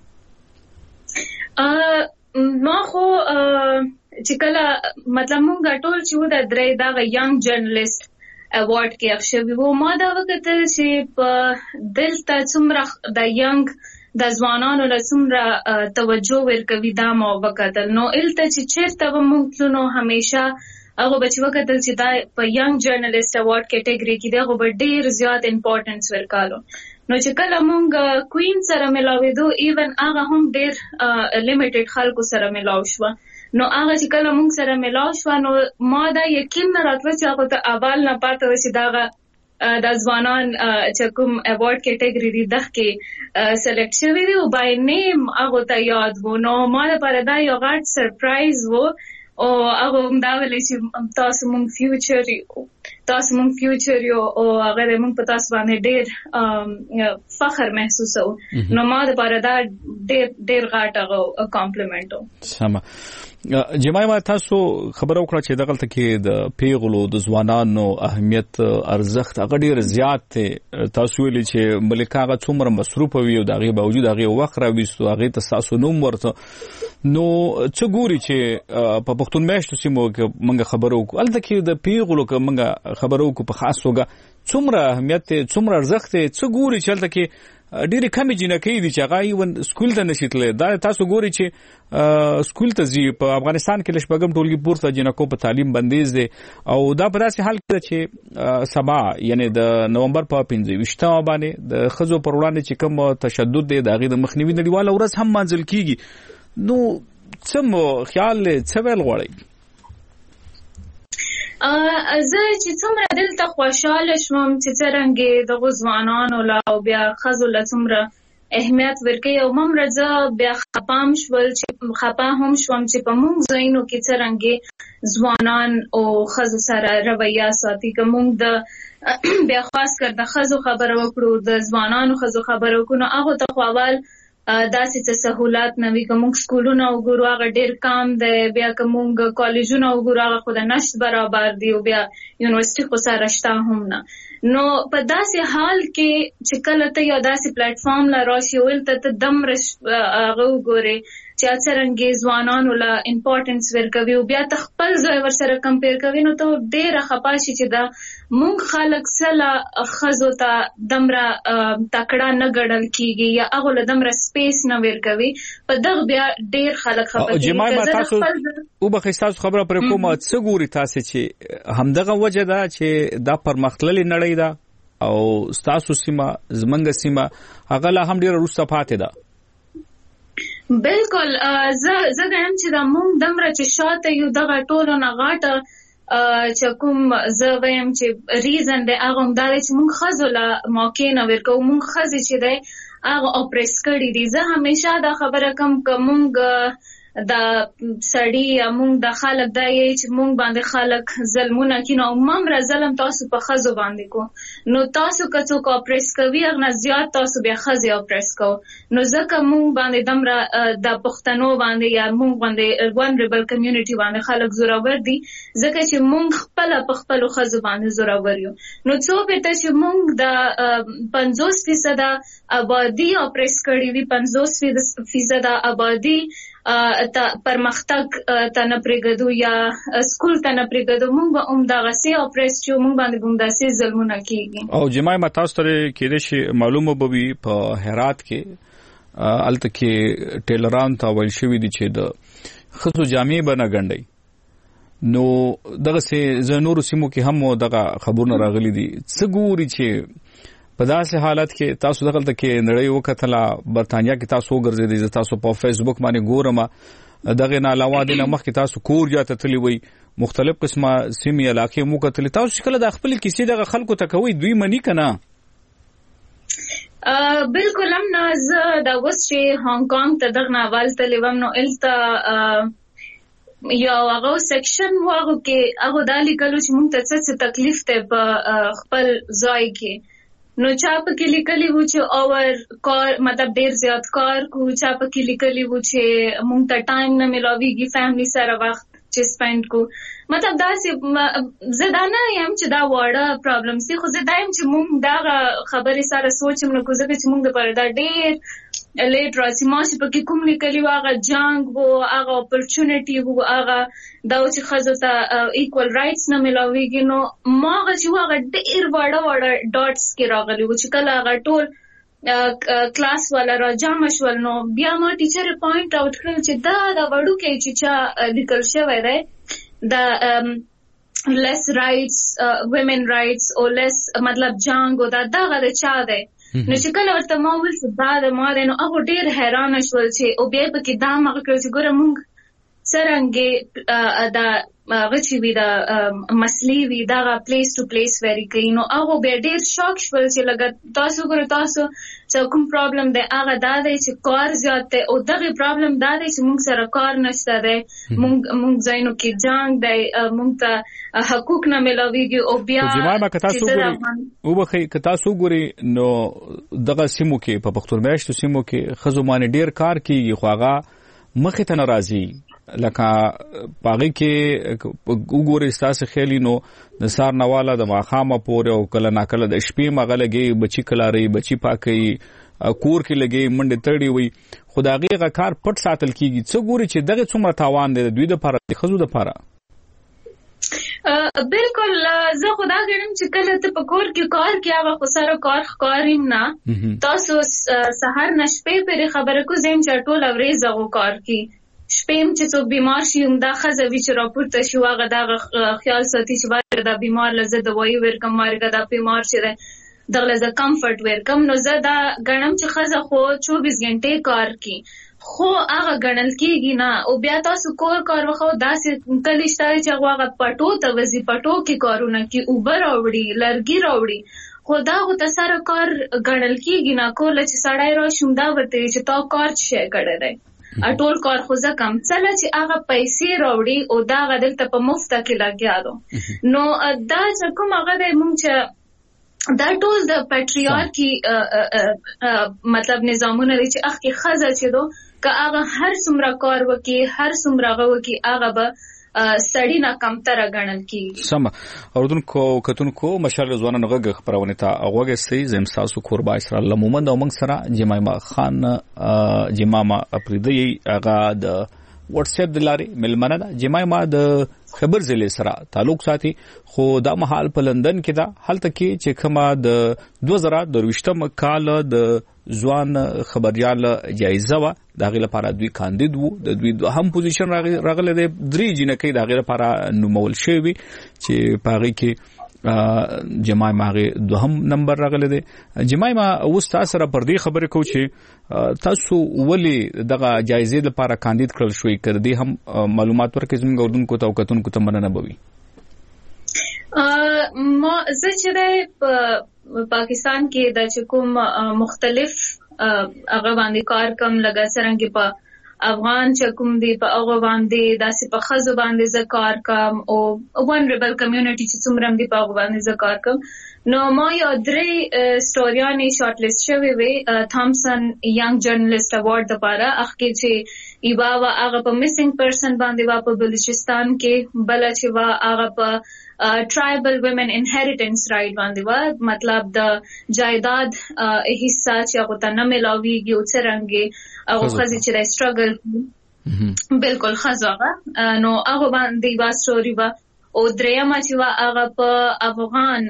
ما خو چې کله مطلب مونږ ټول چې و د درې دا ینګ جرنالست ایوارډ کې اخشوي وو ما دا وخت چې په دلته څومره د ینګ د ځوانانو له څومره توجه ورکوي دا ما وکړل نو الته چې چیرته مونږ نو همیشه هغه بچ وکړل چې دا په ینګ جرنالست ایوارډ کټګوري کې دا به ډیر زیات امپورټنس ورکالو نو چې کله مونږ کوین سره ملاوېدو ایون هغه هم ډیر لیمیټډ خلکو سره ملاو شو نو هغه چې کله مونږ سره ملاو شو نو ما دا یقین نه راتله چې هغه ته اول نه پاتې و چې دا د ځوانان چې کوم ایوارډ کټګوري دی دغه کې سلیکټ شوی دی او بای نیم هغه ته یاد وو نو ما لپاره دا یو غټ سرپرایز وو او هغه هم دا ویل چې تاسو مونږ فیوچر تاسو مونږ فیوچر یو او هغه مونږ په تاسو باندې ډېر فخر محسوسو نو ما لپاره دا ډېر ډېر غټ هغه کمپلیمنت و سم جمعي ما تاسو خبر او کړه چې دغه کې د پیغلو د ځوانانو اهمیت ارزښت هغه ډیر زیات تاسو ویلي چې ملکه هغه څومره مصروف وي او دغه باوجود هغه وخت راويستو هغه تاسو نوم ورته نو څه ګوري چې په پښتون میاشتو سیمو کې منګه خبرو الته کې د پیغلو کې منګه خبرو کو په خاص توګه څومره اهمیت څومره ارزښت څه ګوري چې الته کې ډېر کم جنکې دي چې هغه یو سکول ته نشیتله دا تاسو ګوري چې سکول ته ځي په افغانستان کې لشبګم ټولګي پورته جنکو په تعلیم بندیز دي او دا په داسې حال کې چې سبا یعنی د نومبر په پنځه ویشتمه باندې د خزو پر وړاندې چې کوم تشدد دی د هغې د مخنیوي نړیواله ورځ هم منځل کیږي نو څه خیال څه ویل غواړئ زه چې څومره دلته خوشاله شوم چې څرنګه د ځوانانو لا او بیا خزو له څومره اهمیت ورکوي او ممره زه بیا خپام شول چې خپه هم شوم چې په موږ ځایونو کې څرنګه ځوانان او ښځو سره رویه ساتي که موږ د بیا خاص کر د ښځو خبره وکړو د ځوانانو ښځو خبره وکړو نو هغو ته خو اول داسې څه سهولت نه وي که موږ سکولونه وګورو هغه ډېر کم دی بیا که موږ کالجونه وګورو هغه خو د نشت برابر دي او بیا یونیورسټي خو سره شته هم نه نو په داسې حال کې چې کله ته یو داسې پلیټفارم له راشي ولته ته دومره هغه وګورې چې څرنګه ځوانانو له امپورټنس ورکوي او بیا ته خپل ځای ورسره کمپیر کوي نو ته ډېره خفه شي چې دا موږ خلک سله ښځو ته دومره تکړه نه ګڼل کېږي یا هغو له دومره سپیس نه ورکوي په دغه بیا ډېر خلک خفه کېږي جماعه تاسو وبخښئ ستاسو خبره پرې کومه څه ګوري تاسې چې همدغه وجه ده چې دا پرمختللې نړۍ ده او ستاسو سیمه زمونږ سیمه هغه لا هم ډېره وروسته پاتې ده بالکل زه زه ګڼم چې دا موږ دومره چې شاته یو دغه ټولو نه غاټه چې کوم زه وایم چې ریزن دی هغه همدا دی چې موږ ښځو له موقع نه ورکوو موږ ښځې چې دی هغه اپریس کړي دي زه همیشه دا خبره کوم که موږ د سړي یا موږ د خلک دا یې چې موږ باندې خلک ظلمونه کوي نو ممره ظلم تاسو په ښځو باندې کو نو تاسو که څوک اپریس کوي هغه نه زیات تاسو بیا ښځې اپریس کوو نو ځکه موږ باندې دومره د پښتنو باندې یا موږ باندې ونربل کمیونټي باندې خلک زورور دي ځکه چې موږ خپله په خپلو ښځو باندې زورور یو نو څو بیرته چې موږ د پنځوس فیصده آبادي اپریس کړي وي پنځوس فیصده آبادي ته پرمختګ ته نه پرېږدو یا سکول ته نه پرېږدو موږ به همدغسې اپریس شو موږ باندې به همداسې ظلمونه کېږي او جماعه تاسو ته کېدای شي معلومه به وي په هرات کې هلته کې ټیلرانو ته ویل شوي دي چې د ښځو جامې به نه ګنډئ نو دغسې زه نورو سیمو کې هم دغه خبرونه راغلي دي څه ګوري چې په داسې حالت کې تاسو دغلته کې نړۍ وکتله برتانیا کې تاسو وګرځېدئ زه تاسو په فیسبوک باندې ګورم دغه نه علاوه دې نه مخکې تاسو کورجا ته تللي وئ مختلف قسمه سیمې علاقې مو کتلې تاسو چې کله د خپلې کیسې دغه خلکو ته کوئ دوی مني که نه بالکل هم نه زه دا اوس چې هانګ کانګ ته دغه نه اول تللې وم نو هلته یو هغه سیکشن و هغو کې هغو دا لیکلو چې موږ ته څه څه تکلیف دی په خپل ځای کې نو چا پکې لیکلي وو چې اور کار مطلب ډېر زیات کار کو چا پکې لیکلي وو چې موږ ته ټایم نه ملاویږي فیملی سره وخت چې سپینډ کو مطلب داسې زه دا نه یم چې دا واړه پرابلم سي خو زه دا یم چې موږ دغه خبرې سره سوچ هم نه کوو ځکه چې موږ دپاره دا ډېر لیټ راسي ما چې پکې کوم لیکلي وو هغه جنګ وو هغه اپرچونټي وو هغه دا و چې ښځو ته ایکول رایټس نه ملاویږي نو ما هغه چې وو هغه ډېر واړه واړه ډاټس کې راغلي وو چې کله هغه ټول کلاس والا را جمع شول نو بیا ما ټیچر پوینټ آوټ کړل چې دا د وړوکی چې چا لیکل شوی دی د less rights uh, women rights او less مطلب جنګ او دا دغه د چا دی نو چې کله ورته ما وویل چې دا د ما دی نو هغو ډېر حیرانه شول چې او بیا یې پکې دا مغه کړل چې ګوره موږ څرنګې دا هغه چې وي د مسلې وي دغه پلیس ټو پلیس ویري کوي نو هغو بیا ډېر شاک شول چې لکه تاسو ګوره تاسو چې کوم پرابلم دی هغه دا دی چې کار زیات دی او دغه پرابلم دا دی چې موږ سره کار نشته دی موږ موږ ځایونو کې جنګ دی موږ ته حقوق نه ملاویږي او بیا جماعه که تاسو ګورئ وبخئ که تاسو ګورئ نو دغه سیمو کې په پښتون میاشتو سیمو کې ښځو باندې ډېر کار کېږي خو هغه مخې ته نه راځي لکه پاغي کې وګورئ ستاسو خیالي نو د سار نواله د ماښامه پورې او کله ناکله د شپې مغه لګي بچی کلاري بچی پاکي کور کې لګي منډه تړي وي خدایي غ کار پټ ساتل کیږي څو ګوري چې دغه څومره تاوان دی دوی د لپاره د خزو د لپاره بالکل زه خدا غواړم چې کله ته په کور کې کار کې هغه خو سره کار ښکاریم نه تاسو سحر نشپې پرې خبره کو زم چې ټول اورې زغو کار کې شپېم چې څوک بیمار شي هم دا ښځه وي چې راپورته شي هغه دغه خیال ساتي چې باید دا بیمار له زه دوایي ورکړم مارګه دا بیمار چې دی دغه له زه کمفرټ ورکړم نو زه دا ګڼم چې ښځه خو چوبیس ګنټې کار کوي خو هغه ګڼل کېږي نه او بیا تاسو کور کار وخو داسې کلی شته چې هغه هغه پټو ته وځي پټو کې کارونه کوي اوبه راوړي لرګي راوړي خو دا غو ته سره کار ګڼل کېږي نه کوله چې سړی راشم دا ورته چې تا کار شی کړی دی ټول کار خو زه کم څله چې هغه پیسې راوړي او دا هغه دلته په مفته کې لګیا دو نو دا چې کوم هغه دی مونږ چې دا ټول د پیټریارکي مطلب نظامونه دي چې اخ کې ښځه چې دو که هغه هر څومره کار وکړي هر څومره هغه وکړي هغه به سړی نه کمتره ګڼل کېږي. سمه اوردونکو کتونکو مشال ځوانانو غږ خپرونه ته غوږ سي زم تاسو قربا اسرائیل لمومند او موږ سره جمایما خان جماما افریدی هغه د واتس اپ د لارې ملمنه ده. جمایما د خبر ضلع سره تعلق ساتي خو دا مهال په لندن کې ده هلته کې چې کومه د دوه زره درويشتم کال د ځوان خبريال جایزه و دا غي لپاره دوی کاندید وو د دوی هم پوزیشن راغله د درې جنکې دا غي لپاره نومول شوی چې پاغي کې جمای ماغه دوهم نمبر راغله دي. جمای ما اوس تاسو را پر دې خبره کو چې تاسو ولی دغه جایزې لپاره کاندید کړل شوی کړ دي هم معلومات ورکې زموږ اردوونکو ته او کتونکو ته مننه بوي. ما زه چې په پاکستان کې د چکم مختلف هغه باندې کار کم لگا سرنګ په افغان چکم دی په هغه باندې داسې په خزو باندې ز کار کم او ونربل کمیونټي چې څومره دی په هغه باندې ز کار کم نو ما یو درې سټوریانې شارټ لیست شوی وی تھامسن ینګ جرنالست اوارډ لپاره اخکې چې ایوا وا هغه په میسنګ پرسن باندې وا په بلوچستان کې بل چې وا هغه په tribal women inheritance right باندې وا مطلب د جایداد حصہ چې هغه ته نه ملاويږي او څنګه هغه خزي چې struggle بالکل خزاغه نو هغه باندې وا ستوري وا او درېما چې وا هغه په افغان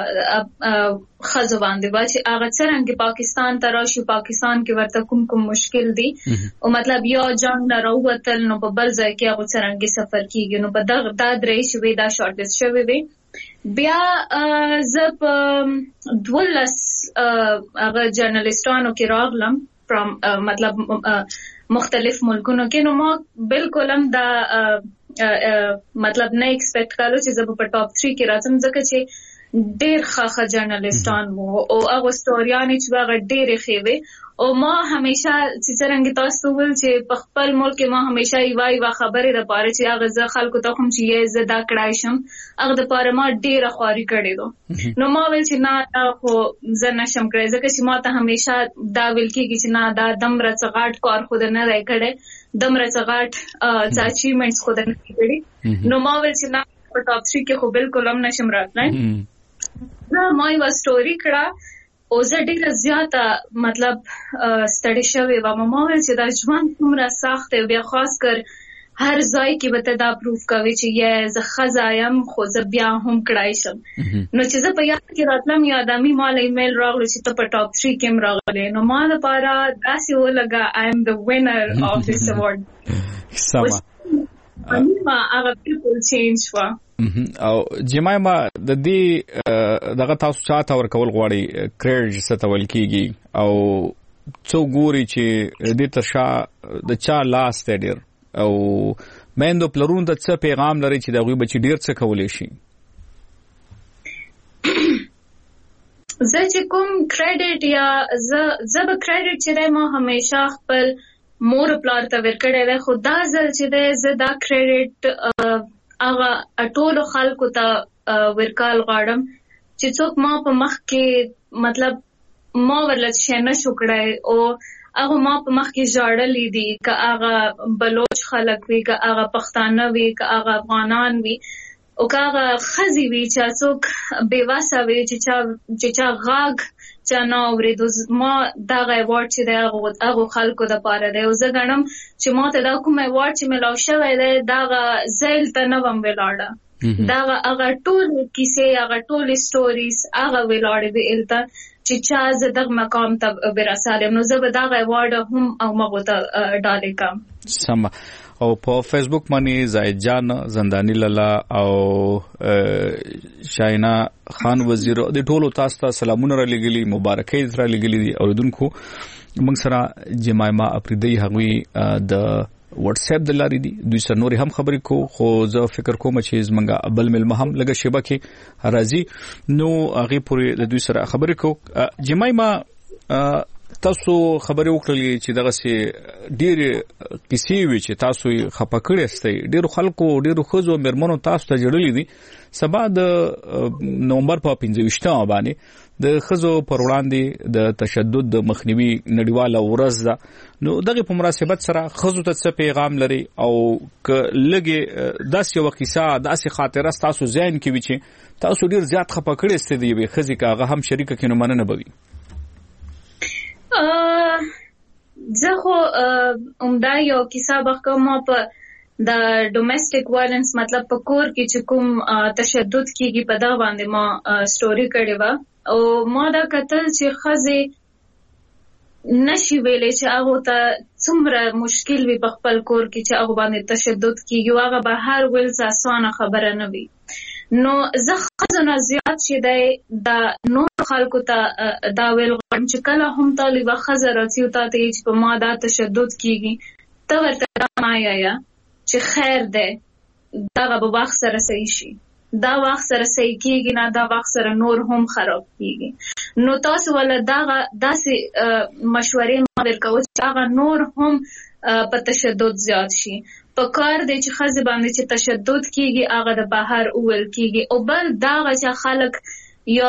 خزو باندې وا چې هغه څنګه پاکستان ته راشي پاکستان کې ورته کوم کوم مشکل دي او مطلب یو جنگ نه راوتل نو په بل ځای کې هغه څنګه سفر کیږي نو په دغه دا درې شوي دا شارټ لیست شوی وي بیا زب دولس هغه جرنالستانو کې راغلم فرام مطلب مختلف ملکونو کې نو ما بالکل هم دا مطلب نه ایکسپیکټ کالو چې زه په ټاپ تھری کې راځم ځکه چې ډېر ښه جرنالستان وو او هغه ستوریانې چې هغه ډېرې ښې وې او ما همیشه چې څرنګه تاسو ول چې په خپل ملک کې ما همیشه یو یو خبرې د پاره چې هغه زه خلکو ته کوم چې یې زه دا کړای شم هغه د پاره ما ډېره خواري کړې دو نو ما ویل چې نه خو زه نشم کړی ځکه چې ما ته همیشه دا ویل کېږي چې نه دا دمره څغاټ کار خو نه دی کړی دمره څغاټ څه اچیومنټس خو نه کړی نو ما ویل چې نه په ټاپ تھری کې خو بالکل هم نشم راتلای زه ما یو سټوري کړه او زه ډېره زیاته مطلب ستړې شوې وم ما ویل چې دا ژوند څومره سخت دی بیا خاص کر هر ځای کې به ته دا پروف کوي چې یا زه ښځه یم خو زه بیا هم کړای شم نو چې زه په یاد کې راتلم یو ادمي مال ایمیل راغلو چې ته په ټاپ تھری کې هم راغلی نو ما لپاره داسې ولګه آی ام د وینر اف دس اوارډ سمه انیما هغه بالکل چینج شوه او جمایما د دې دغه تاسو چاته ورکول غواړي کریډ څه ته ول کیږي او څو ګوري چې د ترشا د چا لاس ته ډیر او مېندو پلرون د څه پیغام لري چې دغه بچی ډیر څه کولای شي زه چې کوم کریډټ یا زه زه به کریډټ چې ما همیشه خپل مور پلار ته ورکړی دی خو دا ځل چې دی زه دا کریډټ هغه ټولو خلکو ته ورکال غواړم چې څوک ما په مخ کې مطلب ما ورله شي نه شو کړی او هغه ما په مخ کې ژړلې دي که هغه بلوچ خلک وي که هغه پښتانه وي که هغه افغانان وي او که هغه ښځې وي چې څوک بېوسه وي چې چا چې چا غږ چا نه اورېدو ما دغه ایوارډ چې دی هغو خلکو دپاره دی او زه ګڼم چې ما ته دا کوم ایوارډ چې میلاو شوی دی دغه زیل ته نه وم ولاړه دغه هغه ټولې کیسې هغه ټولې سټوریز هغه ولاړې وې هلته چې چا زه دغه مقام ته برسالم نو زه به دغه ایوارډ هم او مغو ته ډالې کړم سمه او په فیسبوک باندې زاید جان زندانی لالا او شاینا خان وزیر د ټولو تاسو ته سلامونه را لګلی مبارکۍ را لګلی دي اوریدونکو موږ سره جمایما افریدی هغوی د واتس اپ د لاري دي دوی سره نور هم خبرې کو خو زه فکر کوم چې زمونږ بل مل مهم لګه شبکه راځي نو هغه پورې د دوی سره خبرې کو جمعي ما تاسو خبرې وکړلې چې دغه سي ډېر کیسې وی چې تاسو خپکړې استئ ډېر خلکو ډېر خوځو مرمنو تاسو ته جوړلې دي سبا د نومبر په پنځه باندې د خزو پر وړاندې د تشدد د مخنیوي نړیواله ورځ ده نو دغه په مناسبت سره خزو ته څه پیغام لري او ک لګي داسې یو قصه داسې خاطره تاسو ذهن کې وي چې تاسو ډیر زیات خپه کړی ستې دی به خزي کاغه هم شریکه کینو مننه بوي زه خو عمده یو کیسه بخکم په د ډومېسټک وایلنس مطلب په کور کې چې کوم تشدد کیږي په دا باندې ما سټوري کړې و او ما دا کتل چې خزه نشي ویلې چې هغه ته څومره مشکل وي په خپل کور کې چې هغه باندې تشدد کیږي هغه به هر ول ځاسانه خبره نه وي نو زه خزنه زیات شي د نور خلکو ته دا ویل غواړم چې کله هم طالب خزه راځي او ته چې په ما دا تشدد کیږي ته ورته ما یا چې خیر ده دا به وخت سره صحیح شي دا وخت سره صحیح کیږي نه دا وخت سره نور هم خراب کیږي نو تاسو ول دا داسې مشورې ما ورکوي چې هغه نور هم په تشدد زیات شي په کار دی چې خزه باندې چې تشدد کیږي هغه د بهر اول کیږي او بل دا چې خلک یا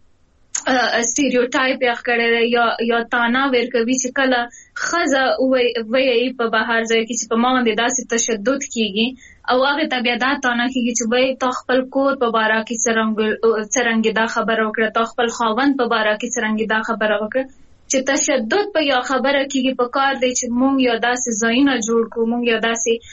سټیریوټایپ یې کړی یا یا تانا ورکوي چې کله خزه وې وې په بهر ځای کې چې په ما باندې داسې تشدد کیږي او هغه ته بیا دا تانه کیږي چې وای تا خپل کور په بارا کې څرنګ څرنګ دا خبره وکړه تا خپل خاوند په بارا کې څرنګ دا خبره وکړه چې تشدد په یو خبره کیږي په کار دی چې مونږ یو داسې ځایونه جوړ کړو مونږ یو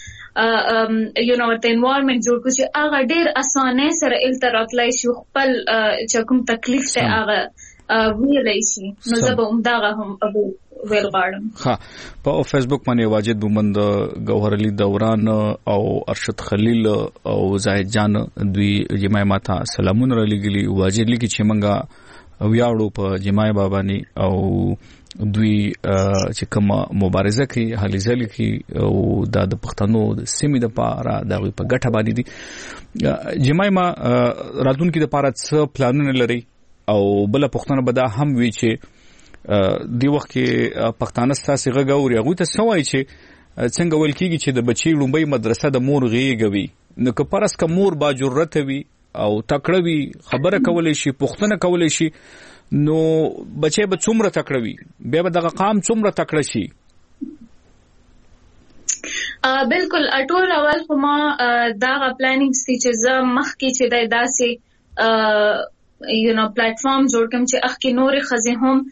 داسې یو نو ورته انوایرنمنت جوړ کړو چې هغه ډیر اسانه سره التراکلای شي خپل چې کوم تکلیف ته هغه ویلای شي نو زه به همدغه هم ابو ویل غواړم. ها په فیسبوک باندې واجد بومند گوهر علي دوران او ارشد خلیل او زاهد جان دوی جمعي ماته سلامونه را لګلي واجد لګي چې منګه ویاړو په جمعي بابا ني او دوی چې کوم مبارزه کوي هلي ځل کوي او د پښتنو د سیمې د پاره د په ګټه باندې دي جمعي ما راتونکو د پاره څه پلانونه لري او بل پښتنه بدا هم وی چې دی وخت کې پښتانه ستاسو غږوري هغه ته سوای چې څنګه ول کیږي چې د بچي لومبي مدرسه د مور غيږوي نو که پرس کا مور با جرأت وي او تکړه وي خبره کولای شي پښتنه کولای شي نو بچي به څومره تکړه وي بیا به دغه قام څومره تکړه شي ا بالکل اټول اول خو ما دا پلانینګ سټی چې زه مخکې چې د داسې یو نو پلیټفارم جوړ کوم چې اخ کې نور خزه هم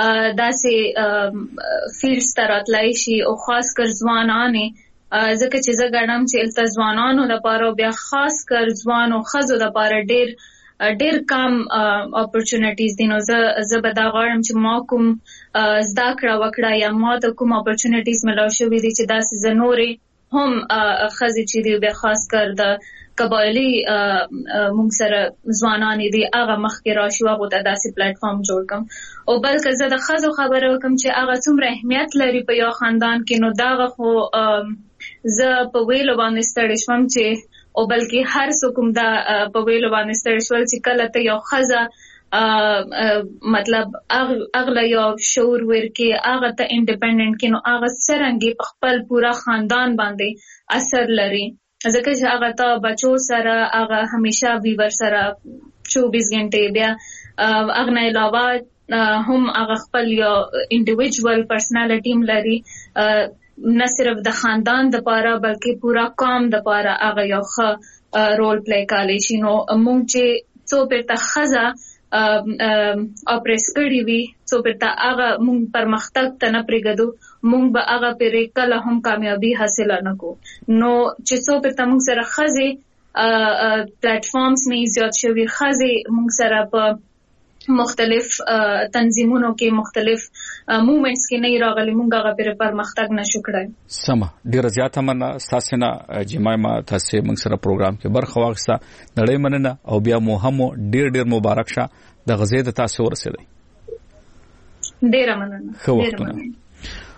داسې فیلډز تراتلای شي او خاص کر ځوانانه ځکه چې زه ګڼم چې التزوانانو لپاره بیا خاص کر ځوانو خزو لپاره ډېر ډېر کم اپورچونټیز دي نو زه زه به دا غواړم چې ما کوم زده کړه وکړه یا ما ته کوم اپورچونټیز ملاو شوي دي چې داسې زه نورې هم خزې چې دي بیا خاص کر د قبایلی مونږ سره ځوانان دي هغه مخکې راشي هغه ته داسې پلیټفارم جوړ کوم او بلکې زه د خزو خبره وکم چې هغه څومره اهمیت لري په یو خاندان کې نو دا خو زه په ویلو باندې ستړی شوم چې او بلکې هر څوک دا په ویلو باندې ستړی شول چې کله ته یو خزه مطلب اغله یو شعور ورکي هغه ته انډیپندنٹ کې نو هغه څرنګه په خپل پورا خاندان باندې اثر لري ځکه چې هغه ته بچو سره هغه همیشه ویور سره چوبیس غنټې بیا هغه نه علاوه هم هغه خپل یو انډیویډوال پرسنالټی لري نه صرف د خاندان د پاره بلکې پورا قوم د پاره هغه یو ښه رول پلی کوي شي نو مونږ چې څو پرته خزه اپریس کړی وي څو پرته هغه مونږ پرمختګ ته نه پرېږدو مونږ به هغه پرې کله هم کامیابی حاصل نه کو نو چې څو پرته مونږ سره خزه پلیټفارمز نه زیات شوي خزه مونږ سره په مختلف تنظیمونو کې مختلف موومنټس کې نه راغلي مونږ هغه پر پرمختګ نشو کړای سم ډیر زیاته مننه ساسنه جمعي ما تاسو موږ سره پروګرام کې برخه واخسته نړۍ مننه او بیا مو هم ډیر ډیر مبارک شه د غزې د تاسو ورسېدي ډیر مننه خو وختونه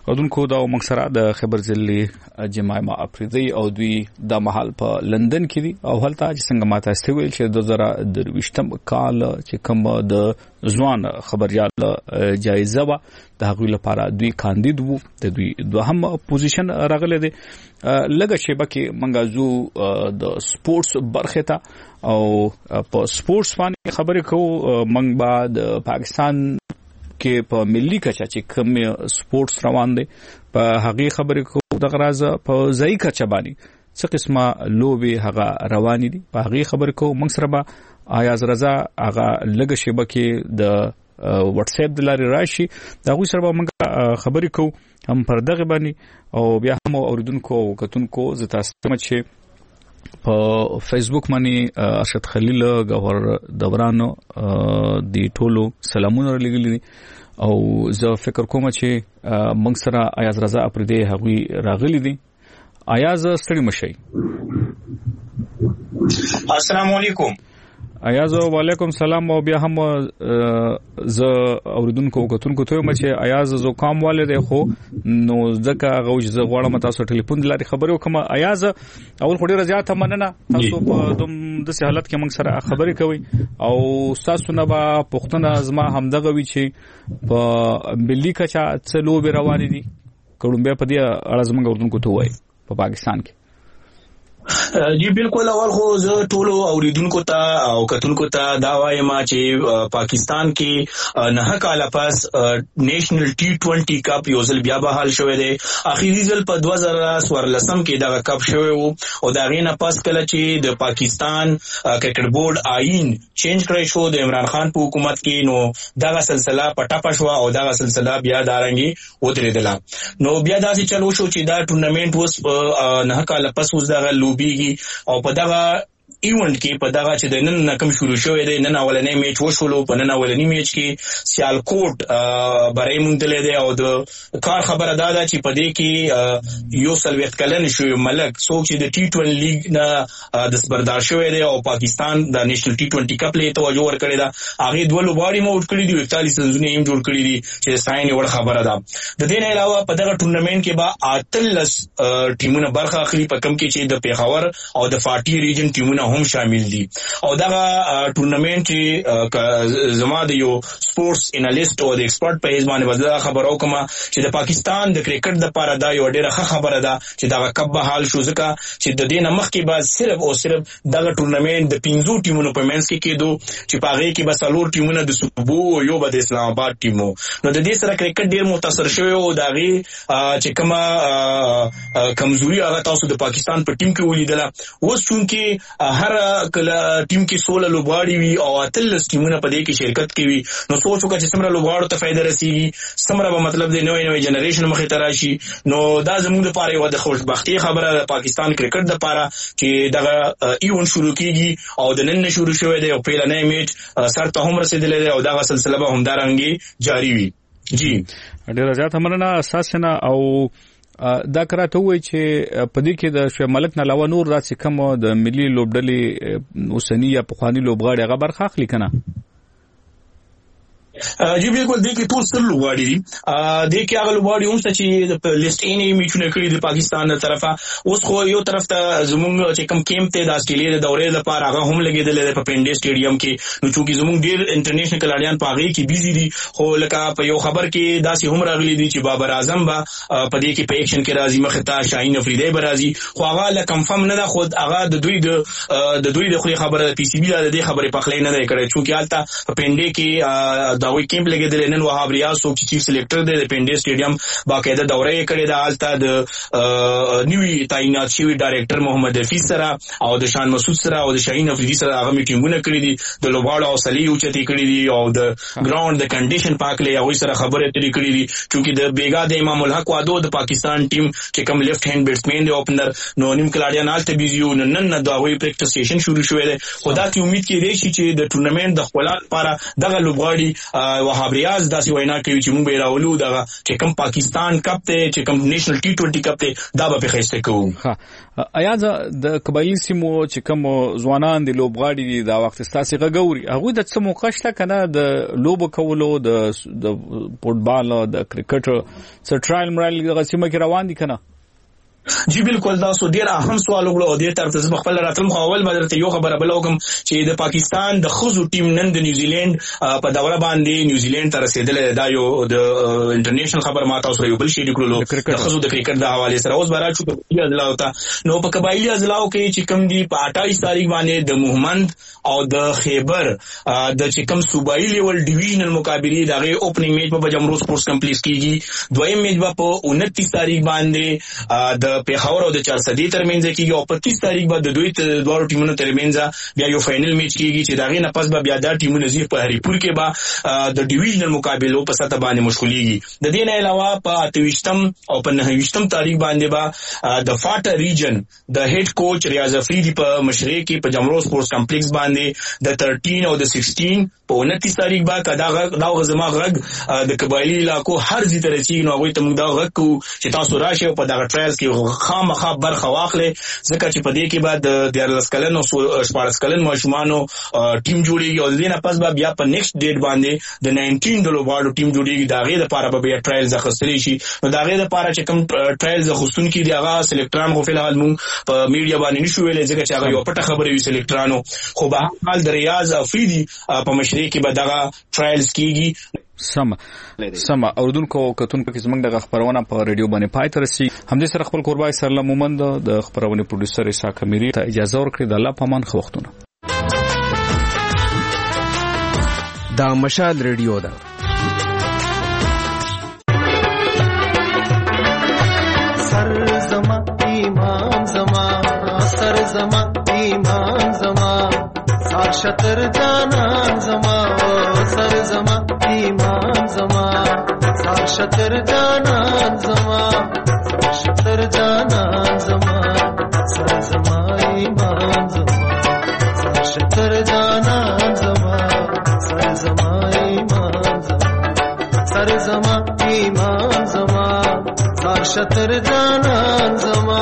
اودونکو دا مکسره د خبر ځلې جماعه افریدي او دوی د محل په لندن کې دي او هلته چې څنګه ماته استویل چې دوه زره درویشتم کال چې کوم د ځوان خبريال جایزه وا د هغوی لپاره دوی کاندید وو د دوی دوهم پوزیشن راغله دي لږه شیبه کې منګازو د سپورتس برخه ته او په سپورتس باندې خبرې کوو منګ بعد پاکستان کې په ملي کچا چې کوم سپورتس روان دي په هغه خبرې کوو د غراز په ځای کچا باندې څه قسمه لوبي هغه روان دي په هغه خبرې کوو موږ سره به آیاز رضا هغه لږه شیبه کې د واتس اپ د لارې راشي دا غوښ سره به موږ خبرې کوو هم پر دغه باندې او بیا هم اوریدونکو او کتونکو زه تاسو ته چې په فیسبوک باندې ارشد خلیل گوهر دورانو دی ټولو سلامونه لګلې او زه فکر کوم چې موږ سره آیاز رضا اپریدي هغوی راغلي دي آیاز ستړي مشي السلام علیکم ایاز وعلیکم سلام او بیا هم ز اوریدونکو کتونکو ته مچ ایاز زو کام والده خو نو ځکه غوښ ز غواړم تاسو ټلیفون لاري خبرو کوم ایاز اول خوري رضایت مننه تاسو په دوم د حالت کې موږ سره خبرې کوي او تاسو نه با پښتنه ازما همدغه وی چې په ملي کچا څلو به روان دي کولمبیا په دې اړه زموږ اوریدونکو ته وای په پاکستان کې جی بالکل اول خو زه ټولو اوریدونکو ته او کتونکو ته دا وایم چې پاکستان کې نه کال پس نېشنل ټي ټوئنټي کپ یو ځل بیا بحال شوې ده اخیری ځل په دوه زره څوارلسم کې دا کپ شوی وو او دا غینه پس کله چې د پاکستان کرکټ بورډ آئین چینج کړی شو د عمران خان په حکومت کې نو دا سلسله پټاپا شو او دا سلسله بیا دارنګي ودرېدله نو بیا داسې چلو شو چې دا ټورنمنت وس نه کال پس وز دا بیږي او په دغه ایونت کې په دغه چې د نن نکم شروع شوې ده نن اولنې میچ وشولو په نن اولنې میچ کې سیالکوټ برای مونږ دی او د کار خبره ده چې په دې کې یو سلويت کلن شو ملک څوک چې د ټي ټوئنټي لیګ نه د سپردار شوې ده او پاکستان د نېشنل ټي ټوئنټي کپ له توجه ور کړی دا هغه دوه لوباړي مو وټ کړی دي اکتالیس رنونه یې جوړ کړی دي چې ساين ور خبره ده د دې نه علاوه په دغه ټورنمنت کې با اتلس ټیمونه برخه اخلي په کم کې چې د پیښور او د فاټي ریجن ټیمونه هم شامل دي او دا ټورنمنت چې زما د یو سپورتس انالیست او د ایکسپرت په ځای باندې وځه خبرو کوم چې د پاکستان د کرکټ د لپاره دا یو ډیره ښه خبره ده چې دا کپ به حال شو ځکه چې د دې نمخ کې بعد صرف او صرف دا ټورنمنت د پنځو ټیمونو په منځ کې کېدو چې پاغه کې به څلور ټیمونه د صوبو او یو به د اسلام آباد ټیمو نو د دې سره کرکټ ډیر متاثر شوی او دا غي چې کومه کمزوري هغه تاسو د پاکستان په ټیم کې ولیدله اوس چونکی هر کله ټیم کې سوله لوبغاړي وي او اتلس ټیمونه په دې کې شرکت کوي نو سوچ وکړه چې څومره لوبغاړو ته فائدہ رسیږي څومره به مطلب د نوې نوې جنریشن مخې ته راشي نو دا زموږ لپاره یو د خوشبختي خبره ده پاکستان کرکټ لپاره چې دغه ایون شروع کیږي او د نن شروع شوی دی او پیلنې میچ سر ته هم رسیدلې ده او دا سلسله به هم دارنګي جاری وي جی ډیر زیات همرنه اساسنه او دا کراته وای چې په دې کې د شو ملک نه علاوه نور داسې کوم د ملي لوبډلې اوسنی یا پخوانی لوبغاړي هغه برخه اخلي کنه جی بالکل د کې ټول سر لوبغاړي دي د کې هغه لوبغاړي هم چې د لیست ای نه میچونه کړی د پاکستان تر طرفه اوس خو یو طرف ته زموږ چې کم کیمپ ته د استرالیا د دورې لپاره هغه هم لګیدل په پینډي سټیډیم کې نو چې زموږ ډیر انټرنیشنل کلاډیان پاغي کې بیزي دي خو لکه په یو خبر کې داسې هم راغلي دي چې بابر اعظم با په دې کې په اکشن کې راځي مخته شاهین افریدی به راځي خو هغه لا کنفرم نه ده خو هغه د دوی د د دوی د خو خبره پی سی بي د دې خبره په خلې نه ده کړې چې حالت په پینډي کې دا وی کیمپ لګیدل نن وهاب ریاض څوک چې چیف سلیکټر دی د پینډي سټیډیم باقاعده دورې کړې ده حالت د نیوی تعینات شوی ډایریکټر محمد حفیظ سره او د شان مسعود سره او د شاهین افریدی سره هغه میټینګونه کړې دي د لوبغاړو او سلی او چتي کړې دي او د ګراوند د کنډیشن پاک لې هغه سره خبره اترې کړې دي چې د بیګا د امام الحق وادو د پاکستان ټیم چې کوم لیفت هاند بیټسمن دی اوپنر نو نیم کلاډیان حالت بيزيو نن نه دا وی پریکټیس سیشن شروع شوې ده خدا ته امید کې دی چې د ټورنمنت د خپل لپاره دغه لوبغاړي وهاب ریاض داسې وینا کوي چې موږ به راولو دا چې کوم پاکستان کپ ته چې کوم نېشنل ټي ټوئنټي کپ ته دا به خسته کوو. ها ایا د قبایلی سیمو چې کوم ځوانان د لوبغاړي دي دا وخت ستاسو غووري هغه د څه موقع شته کنه د لوب کولو د د فوټبال د کرکټ څه ټرایل مرایل غسیمه کې روان دي کنه؟ جی بالکل دا سو ډیر اهم سوال وګړو او دې طرف ته خپل راتلم خو اول بدرته یو خبره بل وکم چې د پاکستان د خزو ټیم نن د نیوزیلند په دوره باندې نیوزیلند ته رسیدل دا یو د انټرنیشنل خبر ما تاسو یو بل شي لیکلو د خزو د کرکټ د حواله سره اوس برابر شو په ازلاو ته نو په قبایلی ازلاو کې چې کم دي په اٹھائیس تاریخ باندې د محمد او د خیبر د چې کم صوبایي لیول ډیویژنل مقابله دغه اوپننګ میچ په جمرو سپورټس کمپلیکس کیږي دویم میچ په انتیس تاریخ باندې د پیښور او د چارسدي ترمنځ کېږي او په تیس تاریخ باندې د دوی دوه ټیمونو ترمنځ بیا یو فائنل میچ کېږي چې داغه نه پس به بیا د ټیمونو زی په هریپور کې به د ډیویژنل مقابلو په سطح باندې مشغولېږي. د دې نه علاوه په اتويشتم او په نهويشتم تاریخ باندې به د فاټا ریجن د هډ کوچ ریاض افریدي په مشرۍ کې په جمرو سپورټس کمپلیکس باندې د تیرټین او د سیکسټین په انتیس تاریخ باندې دا دا غزما غږ د قبایلی علاقو هر ځای ته رسیږي نو هغه ته موږ دا غږ کو چې تاسو راشئ او په دغه ټرایلز کې خامخا برخه واخلې ځکه چې په دې کې بعد د دیارلس کلن او شپږ کلن ماشومانو ټیم جوړیږي او دینه پس به بیا په نیکسټ ډیټ باندې د نولس د لوبغاړو ټیم جوړیږي دا غي د لپاره به بیا ټرایلز اخستلی شي نو دا غي د لپاره چې کوم ټرایلز خصوصن کې دی هغه سلیکټران خو فلحال مونږ په میډیا باندې نشو ویلې ځکه چې هغه یو پټه خبره وي سلیکټرانو خو به حال د ریاض افریدي په مشرۍ کې به دا ټرایلز کیږي. سم سم اوردونکو کتون په زمنګ د خبرونه په رادیو باندې پای تر سي همدې سره خپل قربای سره مومند د خبرونه پروډوسر اسحاق اميري ته اجازه ورکړي د الله پامان خو وختونه دا مشال رادیو ده سر زما ایمان زما سر زما ایمان زما سار شتر جانان زما سر زما ایمان زما سار شتر جانان زما سار شتر جانان زما سر زما ایمان زما سار شتر جانان زما سر زما ایمان زما سر زما ایمان زما سار شتر جانان زما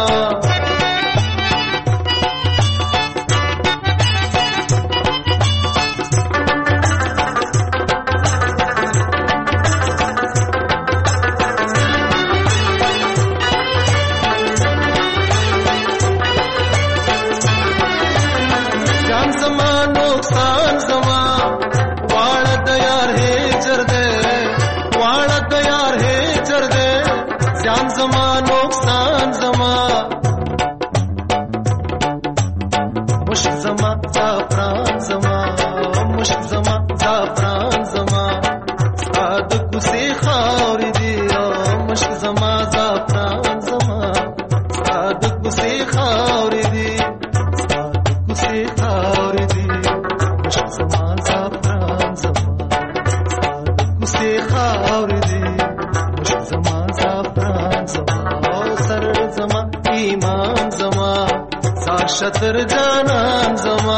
شتر جانان زما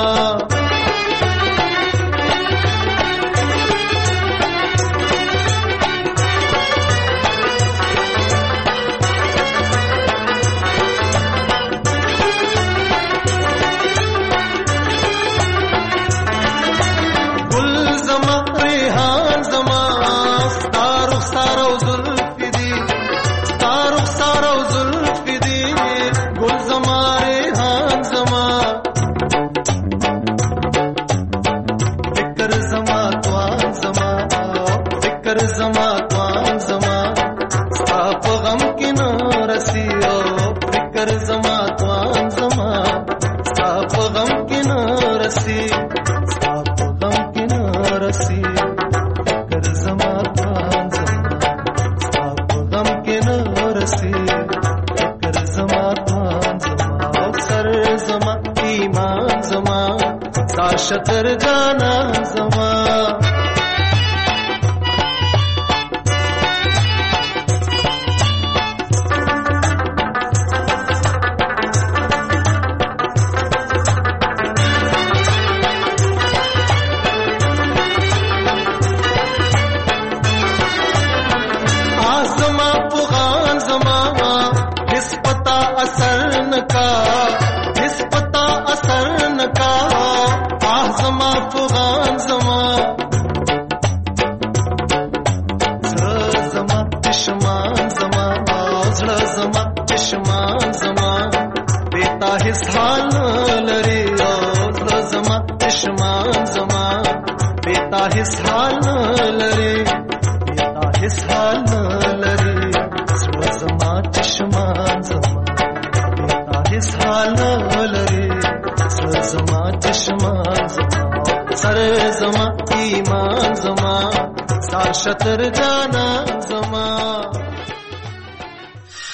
शतर जाना जमा زړه زما چشمان زما بیتا هیڅ حال لري او زړه زما چشمان زما بیتا هیڅ حال لري بیتا هیڅ حال لري زړه زما چشمان زما بیتا هیڅ حال لري زړه زما چشمان زما سر زما ایمان زما سار شتر جانا زما